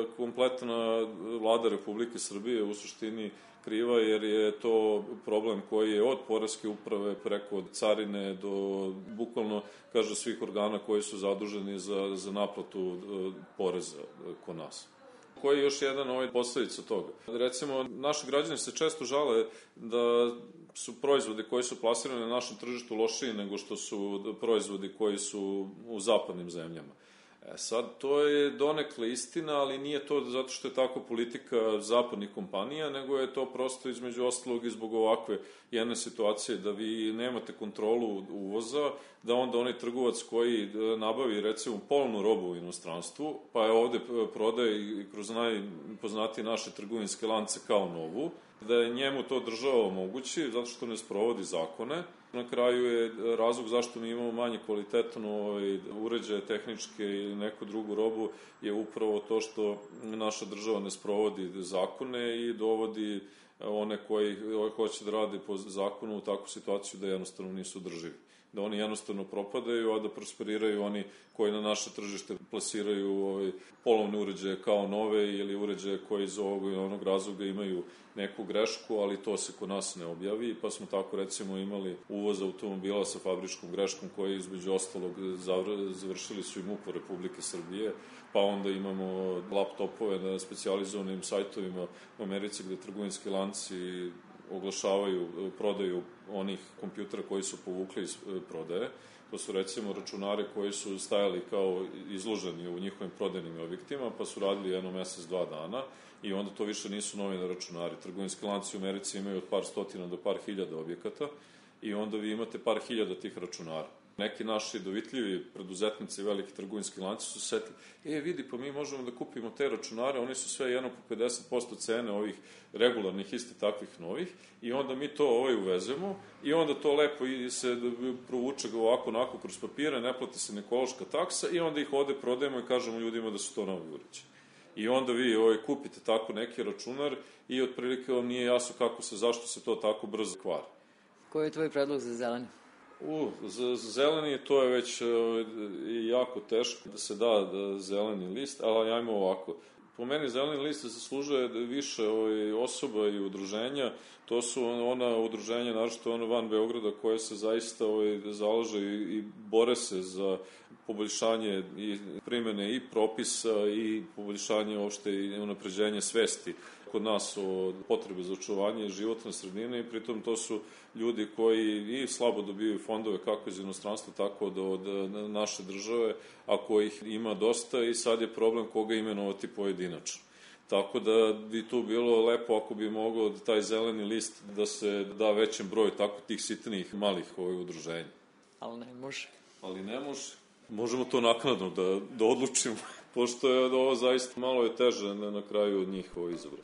kompletna vlada Republike Srbije u suštini kriva, jer je to problem koji je od poreske uprave preko carine do bukvalno, kaže, svih organa koji su zaduženi za, za naplatu poreza kod nas. Koji je još jedan ovaj posledica toga? Recimo, naši građani se često žale da su proizvodi koji su plasirani na našem tržištu lošiji nego što su proizvodi koji su u zapadnim zemljama. E sad, to je donekle istina, ali nije to zato što je tako politika zapadnih kompanija, nego je to prosto između ostalog i zbog ovakve jedne situacije da vi nemate kontrolu uvoza, da onda onaj trgovac koji nabavi recimo polnu robu u inostranstvu, pa je ovde prodaje i kroz najpoznatije naše trgovinske lance kao novu, da je njemu to država omogući zato što ne sprovodi zakone. Na kraju je razlog zašto mi imamo manje kvalitetno uređaje tehničke ili neku drugu robu je upravo to što naša država ne sprovodi zakone i dovodi one koji hoće da rade po zakonu u takvu situaciju da jednostavno nisu drživi. Da oni jednostavno propadaju, a da prosperiraju oni koji na naše tržište plasiraju ovaj, polovne uređaje kao nove ili uređaje koji iz ovog i onog razloga imaju neku grešku, ali to se kod nas ne objavi, pa smo tako recimo imali uvoz automobila sa fabričkom greškom koji između ostalog završili su i M U P Republike Srbije, pa onda imamo laptopove na specijalizovanim sajtovima u Americi gde trgovinski lanci oglašavaju prodaju onih kompjutera koji su povukli iz prodaje. To su recimo računari koji su stajali kao izloženi u njihovim prodajnim objektima, pa su radili jedno mesec, dva dana i onda to više nisu novine računari. Trgovinski lanci u Americi imaju od par stotina do par hiljada objekata i onda vi imate par hiljada tih računara. Neki naši dovitljivi preduzetnici, veliki trgovinski lanci su setili, e vidi, pa mi možemo da kupimo te računare, oni su sve jedno po pedeset posto cene ovih regularnih, isti takvih novih, i onda mi to ovaj uvezemo, i onda to lepo i se provuče ga ovako, onako, kroz papire, ne plati se ekološka taksa, i onda ih ovde prodajemo i kažemo ljudima da su to novi uređaji. I onda vi ovaj, kupite tako neki računar i otprilike vam nije jasno kako se, zašto se to tako brzo kvari. Koji je tvoj predlog za zeleni? U, za, za zeleni to je već uh, jako teško da se da, da zeleni list, ali ajmo ovako. Po meni zeleni list zaslužuje više ovaj, osoba i udruženja, to su ona udruženja, naročito ono van Beograda, koje se zaista ovaj, zalaže i, i bore se za poboljšanje i primene i propisa i poboljšanje uopšte i unapređenje svesti kod nas o potrebe za očuvanje životne sredine i pritom to su ljudi koji i slabo dobijaju fondove kako iz inostranstva, tako od, od naše države, a kojih ima dosta i sad je problem koga imenovati pojedinačno. Tako da bi tu bilo lepo ako bi mogao taj zeleni list da se da većem broju tako tih sitnih malih ovih udruženja. Ali ne može. Ali ne može. Možemo to naknadno da, da odlučimo, pošto je ovo zaista malo je teže na, na kraju od njih ovo izabrati.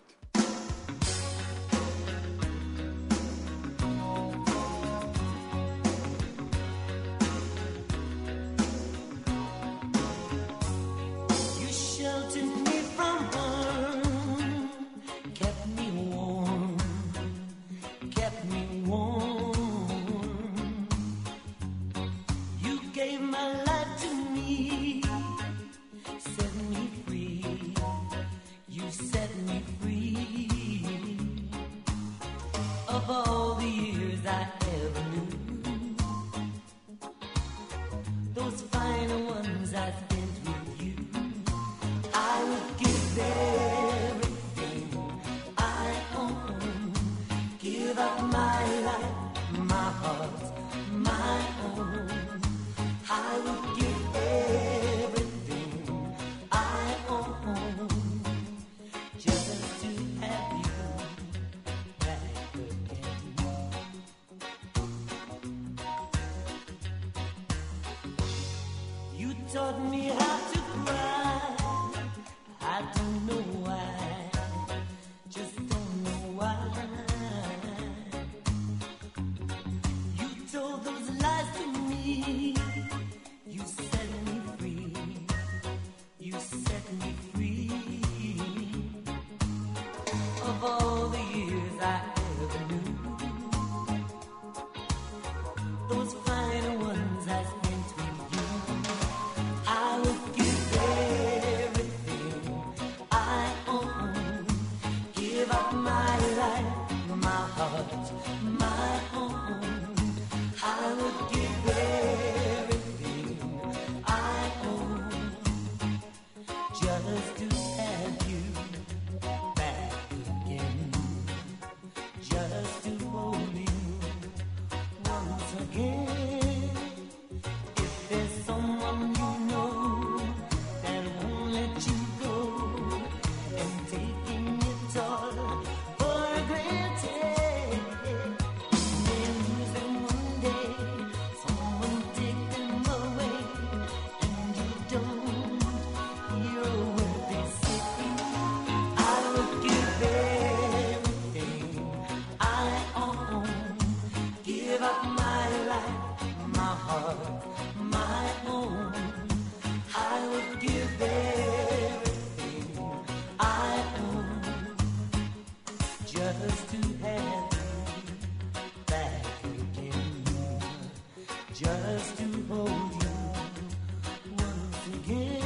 Taught me how to cry. I don't know why, just don't know why. You told those lies to me. You set me free. You set me free. Of all the years I ever knew, those fine ones I spent with you. I would give everything I own, give up my life, my heart, my own. I would give everything I own just to have you back again, just to hold you once again. If there's someone you know that won't let you go and taking it all for granted, they lose them one day, someone take them away, and you don't hear a word they say. I would give everything I own, give up my life, my heart, my own. I would give everything I own just to have you back again, just to hold you once again.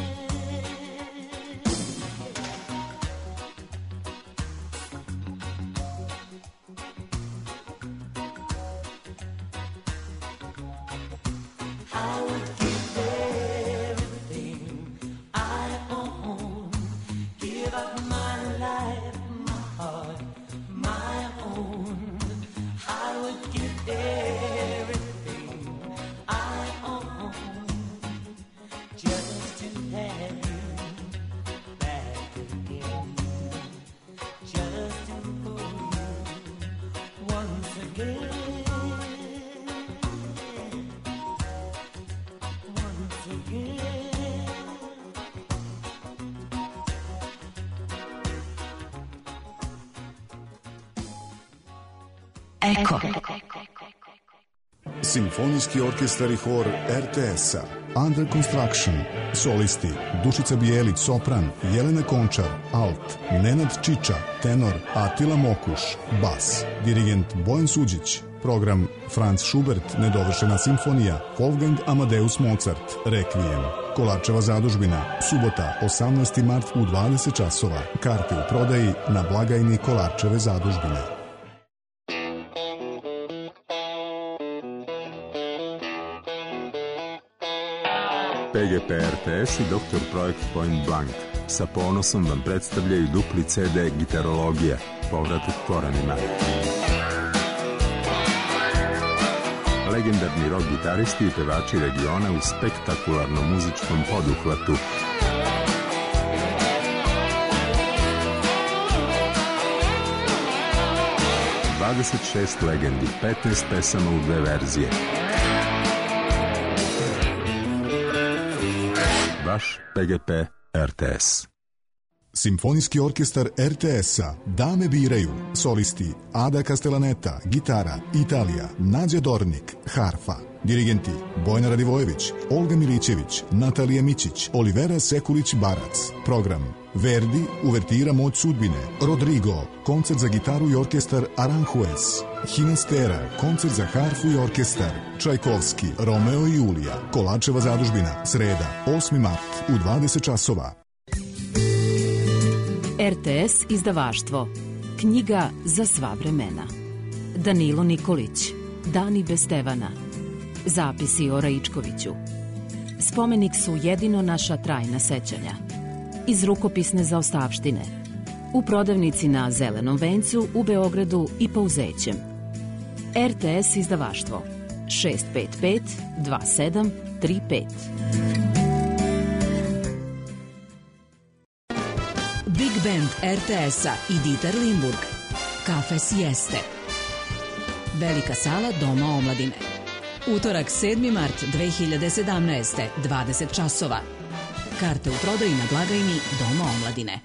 I would give everything I own, give up my life, my heart, my own. I would give everything I own just to have you back again, just to hold you once again. Once again. Eko. Simfonijski orkestar i hor R T S-a, Under Construction, solisti Dušica Bijelić, sopran, Jelena Končar, alt, Nenad Čiča, tenor, Atila Mokuš, bas, dirigent Bojan Suđić, program Franz Schubert, nedovršena simfonija, Wolfgang Amadeus Mozart, Requiem, Kolarčeva zadužbina, subota, osamnaesti mart u dvadeset časova, karte u prodaji na blagajni Kolarčeve zadužbine. P G P R T S i doktor Projekt Point Blank sa ponosom vam predstavljaju dupli C D Gitarologija, povratak korenima. Legendarni rock gitaristi i pevači regiona u spektakularnom muzičkom poduhvatu. dvadeset šest legendi, petnaest pesama u dve verzije. Vaš P G P R T S. Simfonijski orkestar R T S-a Dame biraju, solisti Ada Castellaneta, gitara, Italija, Nađa Dornik, harfa, dirigenti Bojana Radivojević, Olga Milićević, Natalija Mićić, Olivera Sekulić-Barac, program Verdi, uvertira Moć sudbine, Rodrigo, koncert za gitaru i orkestar Aranjuez, Hinastera, koncert za harfu i orkestar, Čajkovski, Romeo i Julija, Kolačeva zadužbina, sreda, osmi mart u dvadeset časova. R T S izdavaštvo. Knjiga za sva vremena. Danilo Nikolić. Dani bez Stevana. Zapisi o Raičkoviću. Spomenik su jedino naša trajna sećanja. Iz rukopisne zaostavštine. U prodavnici na Zelenom vencu u Beogradu i po Uzećem. R T S izdavaštvo. šest pet pet dva sedam tri pet. Big Band R T S-a i Dieter Limburg. Kafe Sieste. Velika sala Doma omladine. Utorak sedmi mart dve hiljade sedamnaeste. dvadeset časova. Karte u prodaji na blagajni Doma omladine.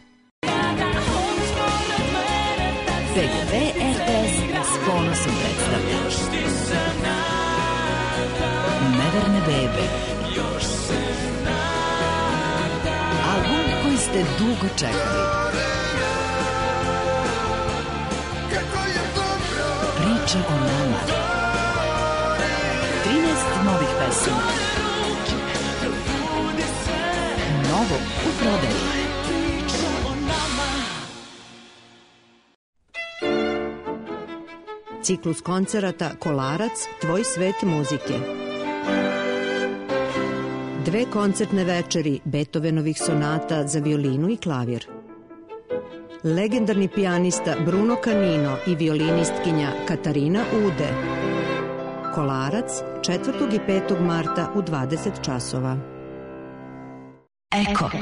P G P R T S s ponosom predstavlja Neverne bebe. Album koji ste dugo čekali. Priča o nama. trinaest novih pesama. Novo u prodaji. Ciklus koncerata Kolarac, tvoj svet muzike. Dve koncertne večeri Beethovenovih sonata za violinu i klavir. Legendarni pijanista Bruno Canino i violinistkinja Katarina Ude. Kolarac četvrtog i petog marta u dvadeset časova. Eko.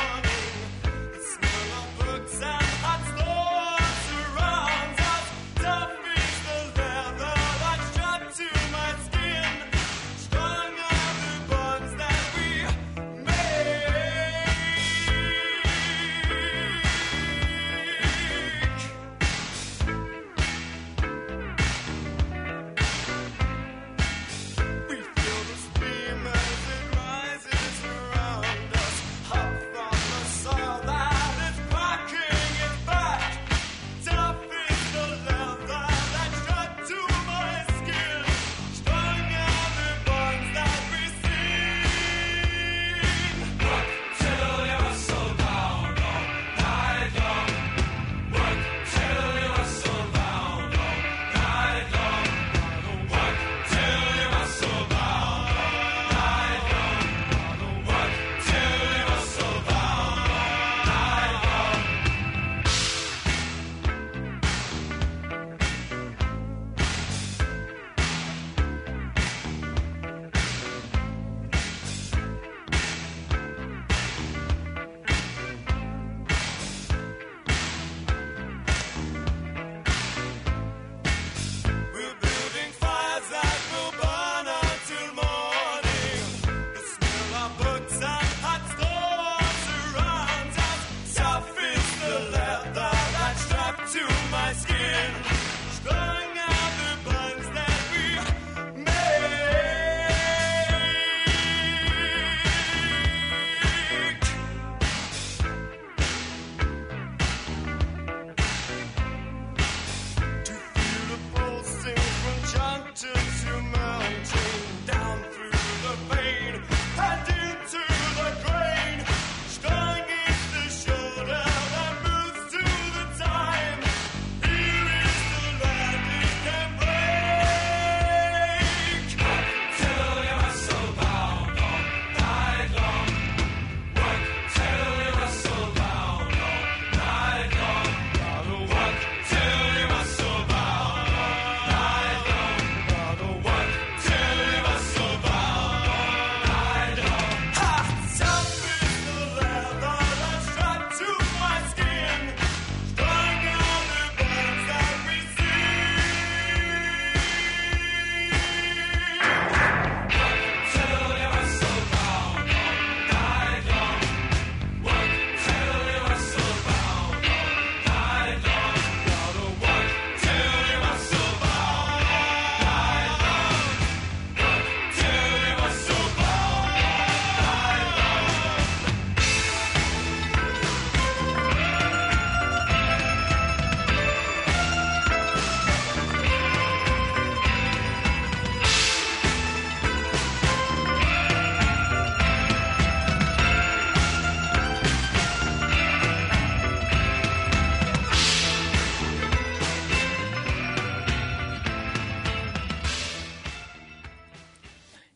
Books and hot stores surrounds us.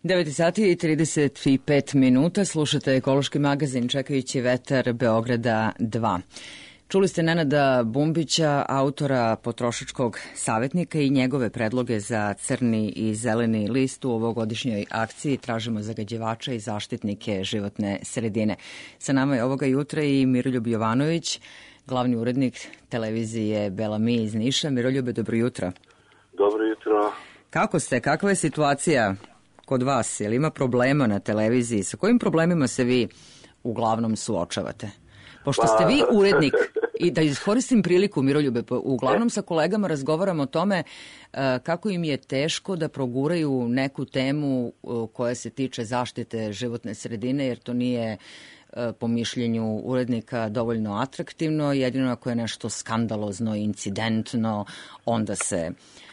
devet sati i trideset pet minuta, slušate ekološki magazin Čekajući vetar Beograda dva. Čuli ste Nenada Bumbića, autora Potrošačkog savjetnika i njegove predloge za crni i zeleni list u ovogodišnjoj akciji Tražimo zagađivača i zaštitnike životne sredine. Sa nama je ovoga jutra i Miroljub Jovanović, glavni urednik televizije Belami iz Niša. Miroljube, dobro jutro. Dobro jutro. Kako ste? Kakva je situacija kod vas? Je li ima problema na televiziji? Sa kojim problemima se vi uglavnom suočavate? Pošto ste vi urednik, i da iskoristim priliku, Miroljube, uglavnom sa kolegama razgovaramo o tome kako im je teško da proguraju neku temu koja se tiče zaštite životne sredine, jer to nije po mišljenju urednika dovoljno atraktivno. Jedino ako je nešto skandalozno, incidentno, onda se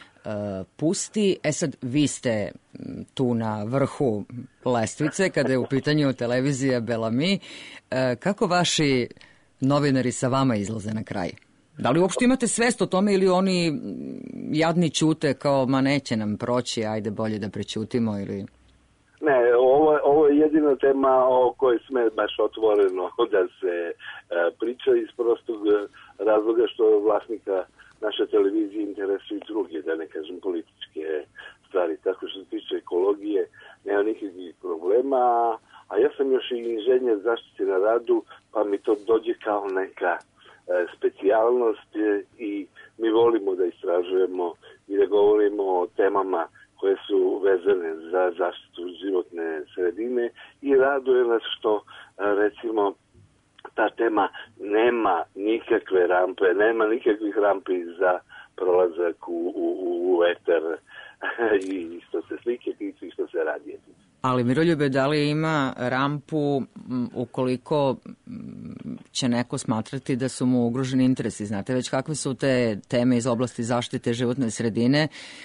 pusti. E sad, vi ste tu na vrhu lestvice kada je u pitanju televizija Belami. Kako vaši novinari sa vama izlaze na kraj? Da li uopšte imate svest o tome ili oni jadni ćute kao ma neće nam proći, ajde bolje da prećutimo ili... Ne, ovo, ovo je jedina tema o kojoj sme baš otvoreno da se e, priča iz prostog razloga što vlasnika naše televizije interesuju druge, da ne kažem političke stvari. Tako što se tiče ekologije, nema nikakvih problema, a ja sam još i inženjer zaštite na radu, pa mi to dođe kao neka e, specijalnost e, i mi volimo da istražujemo i da govorimo o temama koje su vezane za zaštitu životne sredine i raduje nas što, recimo, ta tema nema nikakve rampe, nema nikakvih rampi za prolazak u, u, u eter i što se slike tiče i što se radije tiče. Ali, Miroljube, da li ima rampu ukoliko će neko smatrati da su mu ugroženi interesi? Znate već kakve su te teme iz oblasti zaštite životne sredine?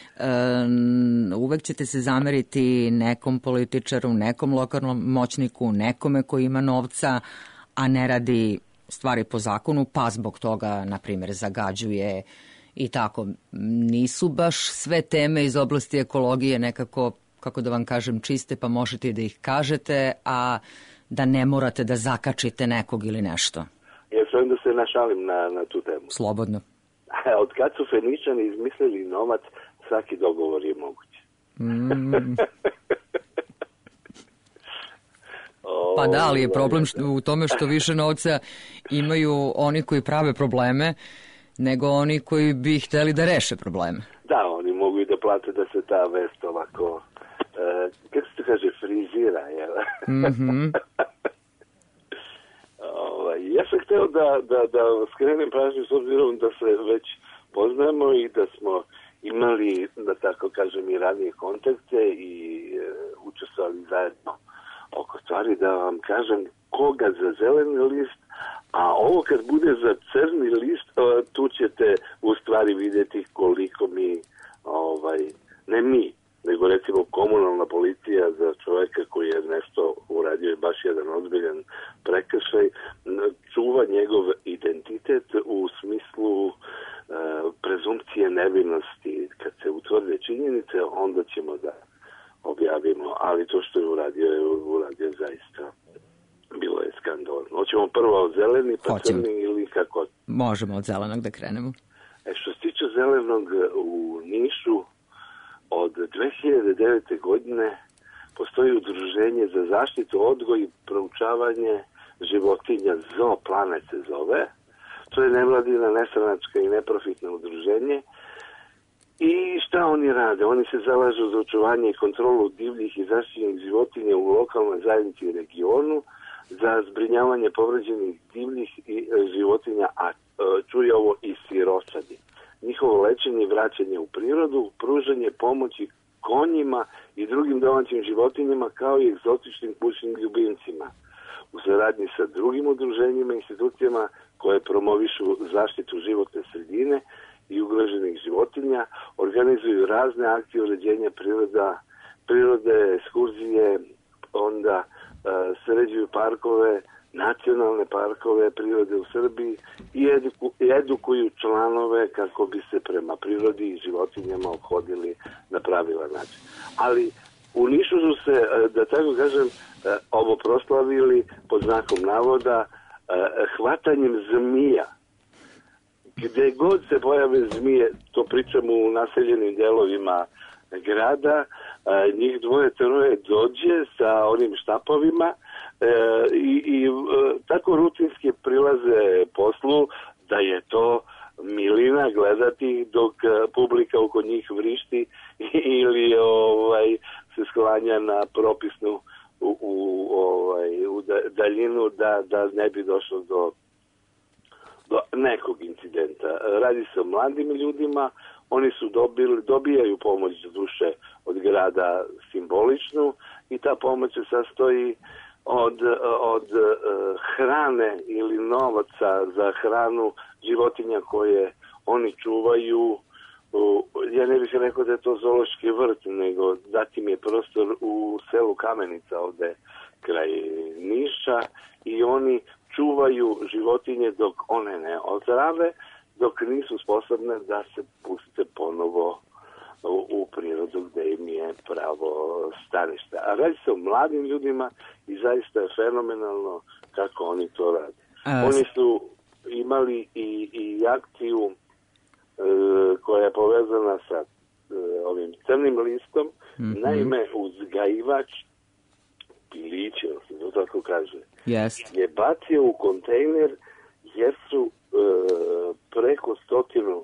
Um, uvek ćete se zameriti nekom političaru, nekom lokalnom moćniku, nekome koji ima novca, a ne radi stvari po zakonu, pa zbog toga, na primjer, zagađuje i tako. Nisu baš sve teme iz oblasti ekologije nekako, kako da vam kažem, čiste, pa možete da ih kažete, a da ne morate da zakačite nekog ili nešto. Ja sam da se našalim na, na tu temu. Slobodno. Od kad su Feničani izmislili novac, svaki dogovor je moguć. Mm. Pa da, ali je problem u tome što više novca imaju oni koji prave probleme, nego oni koji bi hteli da reše probleme. Da, oni mogu i da plate da se ta vest ovako, uh, kako se to kaže, frizira, jel? Mm-hmm. uh, ja sam hteo da, da, da skrenem pažnju s obzirom da se već poznajemo i da smo imali, da tako kažem, i ranije kontakte i uh, učestvovali zajedno oko stvari, da vam kažem koga za zeleni list, a ovo kad bude za crni list, tu ćete u stvari vidjeti koliko mi, ovaj, ne mi, nego recimo komunalna policija za čovjeka koji je nešto uradio i baš jedan ozbiljan prekršaj, čuva njegov identitet u smislu e, prezumpcije nevinosti. Kad se utvrde činjenice, onda ćemo da objavimo, ali to što je uradio, je uradio zaista. Bilo je skandalno. Hoćemo prvo od zeleni, pa Hoćemo. crni ili kako? Možemo od zelenog da krenemo. E, što se tiče zelenog, u Nišu od dve hiljade devete. godine postoji udruženje za zaštitu, odgoj i proučavanje životinja, Zooplanet se zove. To je nevladina, nestranačka i neprofitno udruženje. I šta oni rade? Oni se zalažu za očuvanje i kontrolu divljih i zaštićenih životinja u lokalnoj zajednici i regionu, za zbrinjavanje povređenih divljih i životinja, a čuje ovo i siročadi. Njihovo lečenje i vraćanje u prirodu, pružanje pomoći konjima i drugim domaćim životinjama kao i egzotičnim kućnim ljubimcima. U saradnji sa drugim udruženjima i institucijama koje promovišu zaštitu životne sredine i ugroženih životinja, organizuju razne akcije uređenja priroda, prirode, ekskurzije, onda uh, sređuju parkove, nacionalne parkove prirode u Srbiji i eduku, edukuju članove kako bi se prema prirodi i životinjama obhodili na pravilan način. Ali u Nišu su se, da tako kažem, ovo proslavili pod znakom navoda hvatanjem zmija. Gde god se pojave zmije, to pričamo u naseljenim delovima grada, njih dvoje, troje dođe sa onim štapovima i, i tako rutinski prilaze poslu da je to milina gledati dok publika oko njih vrišti ili ovaj, se sklanja na propisnu u, u, ovaj, u daljinu da, da ne bi došlo do, do nekog incidenta. Radi se o mladim ljudima, oni su dobili, dobijaju pomoć za duše od grada simboličnu i ta pomoć se sastoji od, od uh, hrane ili novaca za hranu životinja koje oni čuvaju. Uh, ja ne bih rekao da je to zoološki vrt, nego zatim je prostor u selu Kamenica ovde kraj Niša i oni čuvaju životinje dok one ne ozdrave, dok nisu sposobne da se puste ponovo u, u prirodu gde im je pravo stanište. A radi se o mladim ljudima i zaista je fenomenalno kako oni to rade. A, oni su imali i, i akciju e, koja je povezana sa e, ovim crnim listom. Mm-hmm. Naime, uzgajivač pilića, se to tako kaže, yes. je bacio u kontejner jer su e, preko stotinu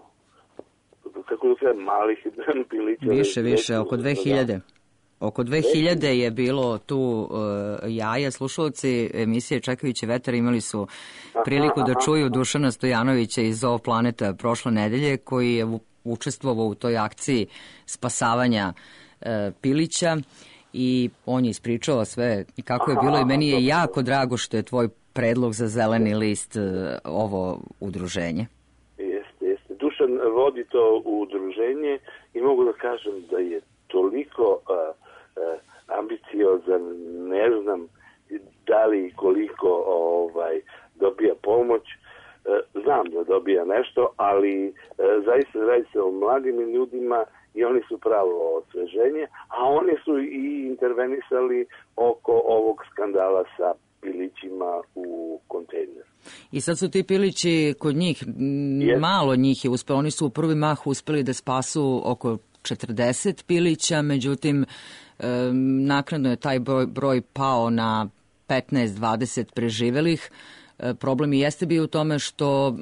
kako da kažem, malih pilića. Više, više, oko dve hiljade. Oko dve hiljade je bilo tu uh, jaja. Slušalci emisije Čekajući vetar imali su priliku da čuju Dušana Stojanovića iz Zoo Planeta prošle nedelje, koji je učestvovao u toj akciji spasavanja uh, pilića i on je ispričao sve i kako je bilo i meni je jako drago što je tvoj predlog za zeleni list uh, ovo udruženje. Jeste, jeste. Dušan vodi to udruženje i mogu da kažem da je toliko uh, uh, ambiciozan, ne znam da li i koliko ovaj, dobija pomoć. Uh, znam da dobija nešto, ali uh, zaista radi se o mladim ljudima i oni su pravo osveženje, a oni su i intervenisali oko ovog skandala sa pilićima u kontejneru. I sad su ti pilići kod njih, yes. malo njih je uspelo, oni su u prvi mah uspeli da spasu oko četrdeset pilića, međutim naknadno je taj broj, broj pao na petnaest dvadeset preživelih. Problem i jeste bio u tome što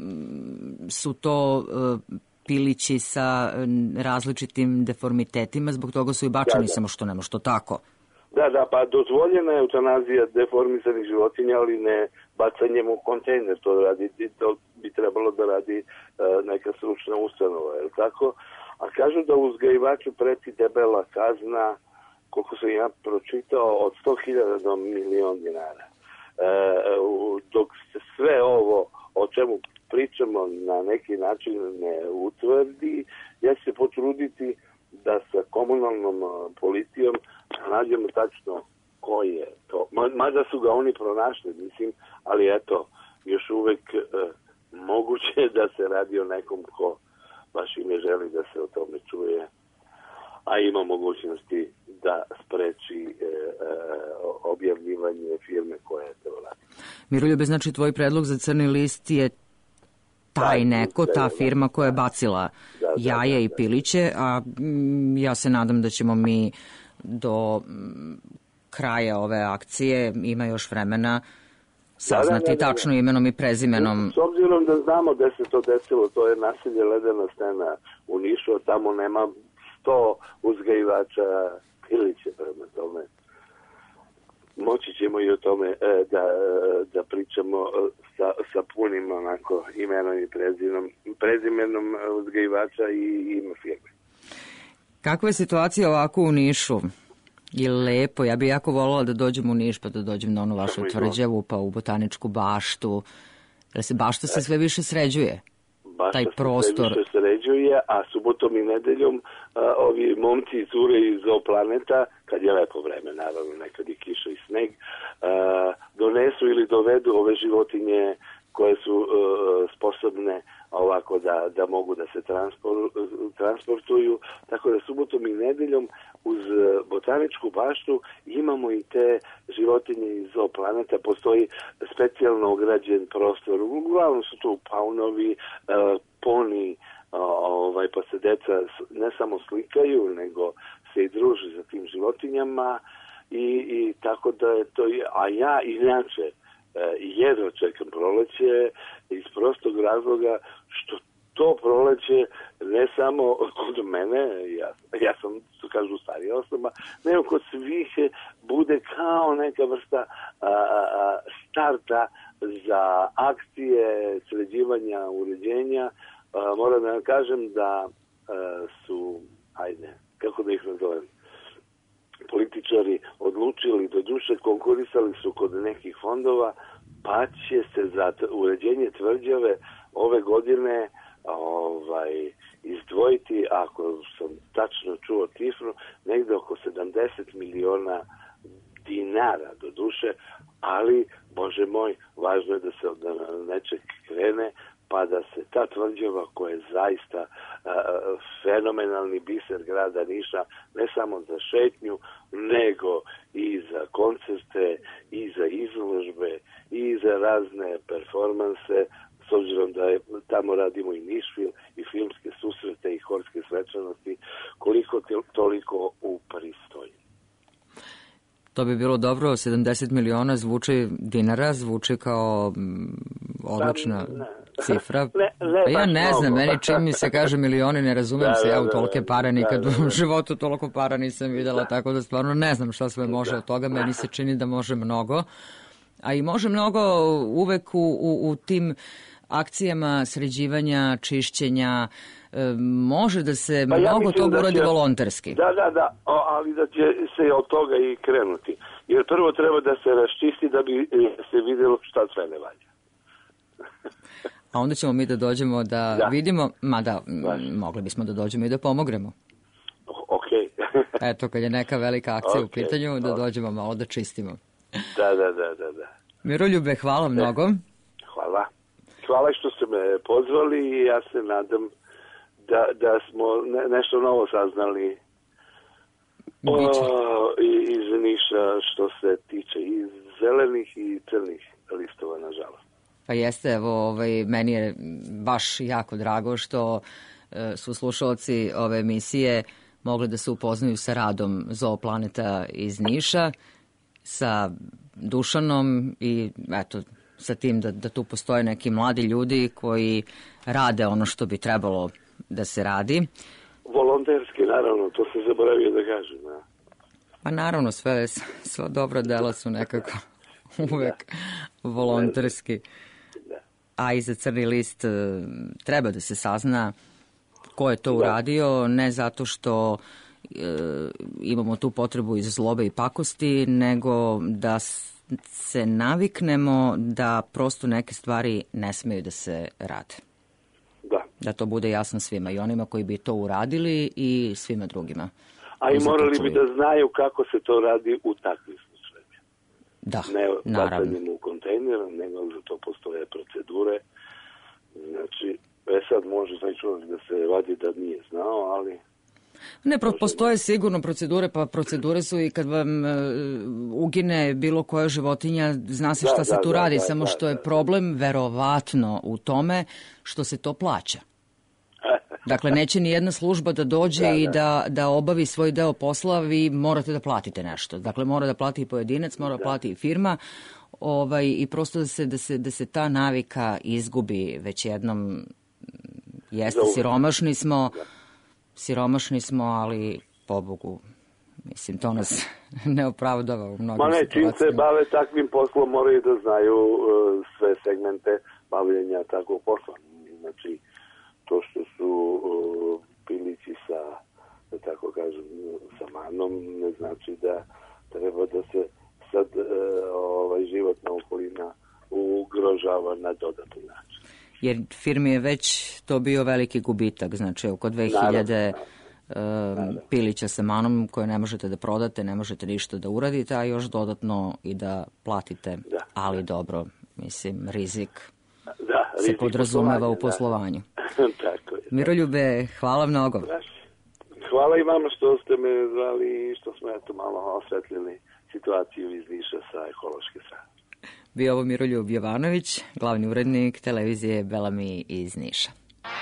su to pilići sa različitim deformitetima, zbog toga su i bačeni, da, da. samo što nema što tako. Da, da, pa dozvoljena je eutanazija deformisanih životinja, ali ne bacanjem u kontejner, to, radi, to bi trebalo da radi uh, neka stručna ustanova, je li tako? A kažu da uzgajivaču preti debela kazna, koliko sam ja pročitao, od sto hiljada do milion dinara. Uh, dok se sve ovo o čemu pričamo na neki način ne utvrdi, ja ću se potruditi da sa komunalnom policijom nađemo tačno ko je to. Mada su ga oni pronašli, mislim, ali eto, još uvek e, moguće da se radi o nekom ko baš i ne želi da se o tome čuje, a ima mogućnosti da spreči e, e, objavljivanje firme koja je to radi. Miroljube, znači tvoj predlog za crni list je taj neko, ta firma koja je bacila da, da, jaje da, da, i piliće, a m, ja se nadam da ćemo mi do m, kraja ove akcije, ima još vremena, saznati da, da, da, da. tačno imenom i prezimenom. S obzirom da znamo da se to desilo, to je naselje Ledena stena u Nišu, tamo nema sto uzgajivača piliće, prema tome. Moći ćemo i o tome e, da, da pričamo sa, sa punim onako imenom i prezimenom, prezimenom uzgajivača i ime firme. Kakva je situacija ovako u Nišu? Je lepo, ja bih jako voljela da dođem u Niš, pa da dođem na onu vašu tvrđavu, pa u Botaničku baštu. Jer se bašta se sve više sređuje. Bašta taj prostor. se sve više sređuje, a subotom i nedeljom a, ovi momci i cure iz Zoo Planeta, kad je lepo vreme, naravno, nekad i kiša i sneg, a, donesu ili dovedu ove životinje koje su uh, sposobne ovako da, da mogu da se transpor, transportuju. Tako da subotom i nedeljom uz botaničku baštu imamo i te životinje iz zooplaneta. Postoji specijalno ograđen prostor. Uglavnom su tu paunovi, uh, poni, uh, ovaj, pa se deca ne samo slikaju, nego se i druže za tim životinjama i, i tako da je to... A ja inače jedno čekam proleće iz prostog razloga što to proleće ne samo kod mene, ja, ja sam, to kažu, starija osoba, nego kod svih bude kao neka vrsta a, a, starta za akcije, sređivanja, uređenja. A, moram da vam kažem da a, su, ajde, kako da ih nazovem, političari odlučili, do duše konkurisali su kod nekih fondova, pa će se za uređenje tvrđave ove godine ovaj, izdvojiti, ako sam tačno čuo cifru, negde oko sedamdeset miliona dinara do duše, ali, Bože moj, važno je da se od nečeg krene, pa da se ta tvrđava koja je zaista uh, fenomenalni biser grada Niša, ne samo za šetnju, nego i za koncerte, i za izložbe, i za razne performanse, s obzirom da je, tamo radimo i Nišfil, i filmske susrete, i horske svečanosti, koliko toliko upristojimo. To bi bilo dobro, sedamdeset miliona zvuči dinara, zvuči kao m, odlična da, cifra. Ne, ne, pa ja ne znam, meni čim mi se kaže milioni, ne razumem da, se, ja u tolike pare nikad da, da, da. u životu toliko para nisam videla, da. Tako da stvarno ne znam šta sve može da. Od toga, meni se čini da može mnogo. A i može mnogo uvek u, u, u tim akcijama sređivanja, čišćenja, e, može da se pa mnogo ja toga uradi volonterski. Da, da, da, o, ali da će se od toga i krenuti. Jer prvo treba da se raščisti da bi se vidjelo šta sve ne valja. A onda ćemo mi da dođemo da, da. vidimo, mada Baš. mogli bismo da dođemo i da pomognemo. Ok. Eto, kad je neka velika akcija okay. u pitanju, da okay. dođemo malo da čistimo. Da, da, da, da. da. Miroljube, hvala mnogo. Hvala. Hvala što ste me pozvali i ja se nadam da, da smo ne, nešto novo saznali o, iz Niša što se tiče i zelenih i crnih listova, nažalost. Pa jeste, evo, ovaj, meni je baš jako drago što e, su slušalci ove emisije mogli da se upoznaju sa radom Zooplaneta iz Niša, sa Dušanom i eto, sa tim da, da tu postoje neki mladi ljudi koji rade ono što bi trebalo da se radi. Volonterski, naravno, to se zaboravio da kažem. Da. Pa naravno, sve, sve dobra dela su nekako uvek da. volonterski. Da. A i za Crni list treba da se sazna ko je to da. uradio, ne zato što e, imamo tu potrebu iz zlobe i pakosti, nego da se naviknemo da prosto neke stvari ne smeju da se rade. Da. Da to bude jasno svima, i onima koji bi to uradili i svima drugima. A i morali bi da znaju kako se to radi u takvim slučajevima. Da, ne naravno. Ne bacanjem u kontejner, nego za to postoje procedure. Znači, e sad može taj čovjek da se vadi da nije znao, ali... Ne, pro, postoje sigurno procedure, pa procedure su i kad vam uh, ugine bilo koja životinja, zna se šta da, se tu da, radi, da, samo da, što je da, problem verovatno u tome što se to plaća. Dakle, neće ni jedna služba da dođe da, i da, da obavi svoj deo posla, vi morate da platite nešto. Dakle, mora da plati i pojedinac, mora da plati i firma, ovaj, i prosto da se, da, se, da se ta navika izgubi već jednom. Jeste, siromašni smo, siromašni smo, ali pobogu, mislim, to nas ne opravdava u mnogim Ma ne, situacijama. čim se bave takvim poslom, moraju da znaju uh, sve segmente bavljenja takvog posla. Znači, to što su uh, pilići sa, da tako kažem, sa manom, ne znači da treba da se sad uh, ovaj, životna okolina ugrožava na dodatni način. Jer firmi je već to bio veliki gubitak, znači oko dve hiljade um, pilića sa manom koje ne možete da prodate, ne možete ništa da uradite, a još dodatno i da platite, da. Ali dobro, mislim, rizik. se podrazumeva u poslovanju. Da. Tako je. Miroljube, hvala mnogo. Hvala i vama što ste me zvali i što smo eto malo osvetlili situaciju iz Niša sa ekološke strane. Bio ovo Miroljub Jovanović, glavni urednik televizije Belami iz Niša.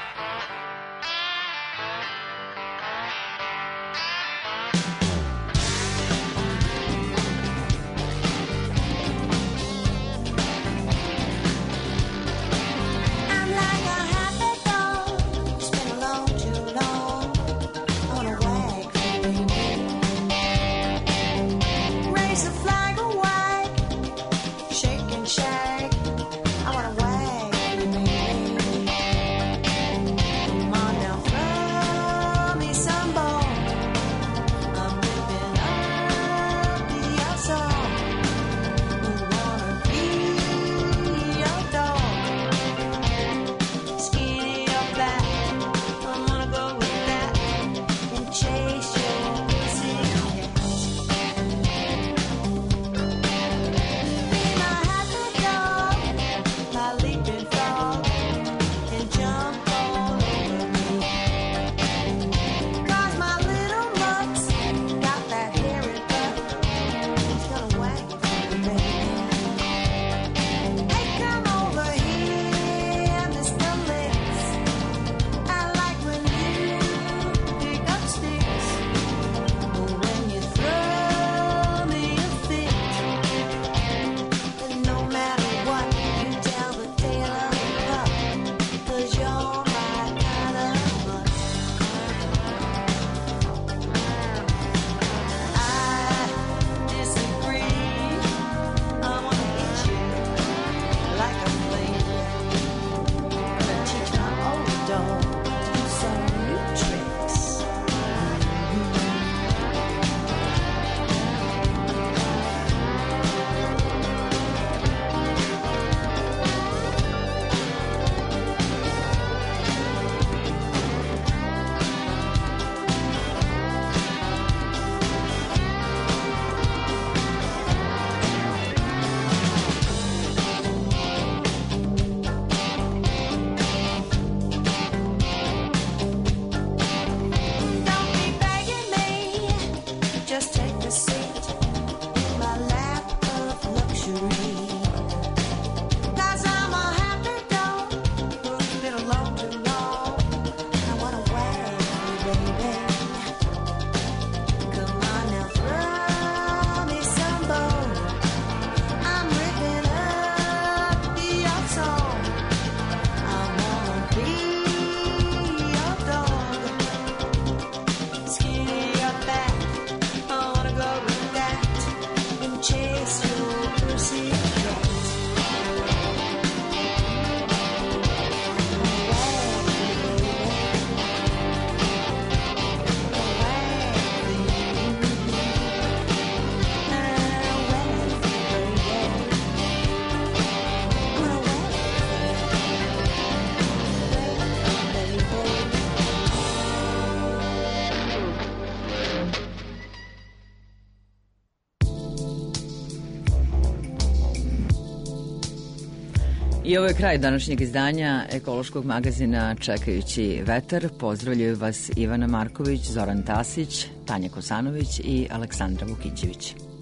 I ovo je kraj današnjeg izdanja ekološkog magazina Čekajući vetar. Pozdravljaju vas Ivana Marković, Zoran Tasić, Tanja Kosanović i Aleksandra Vukićević.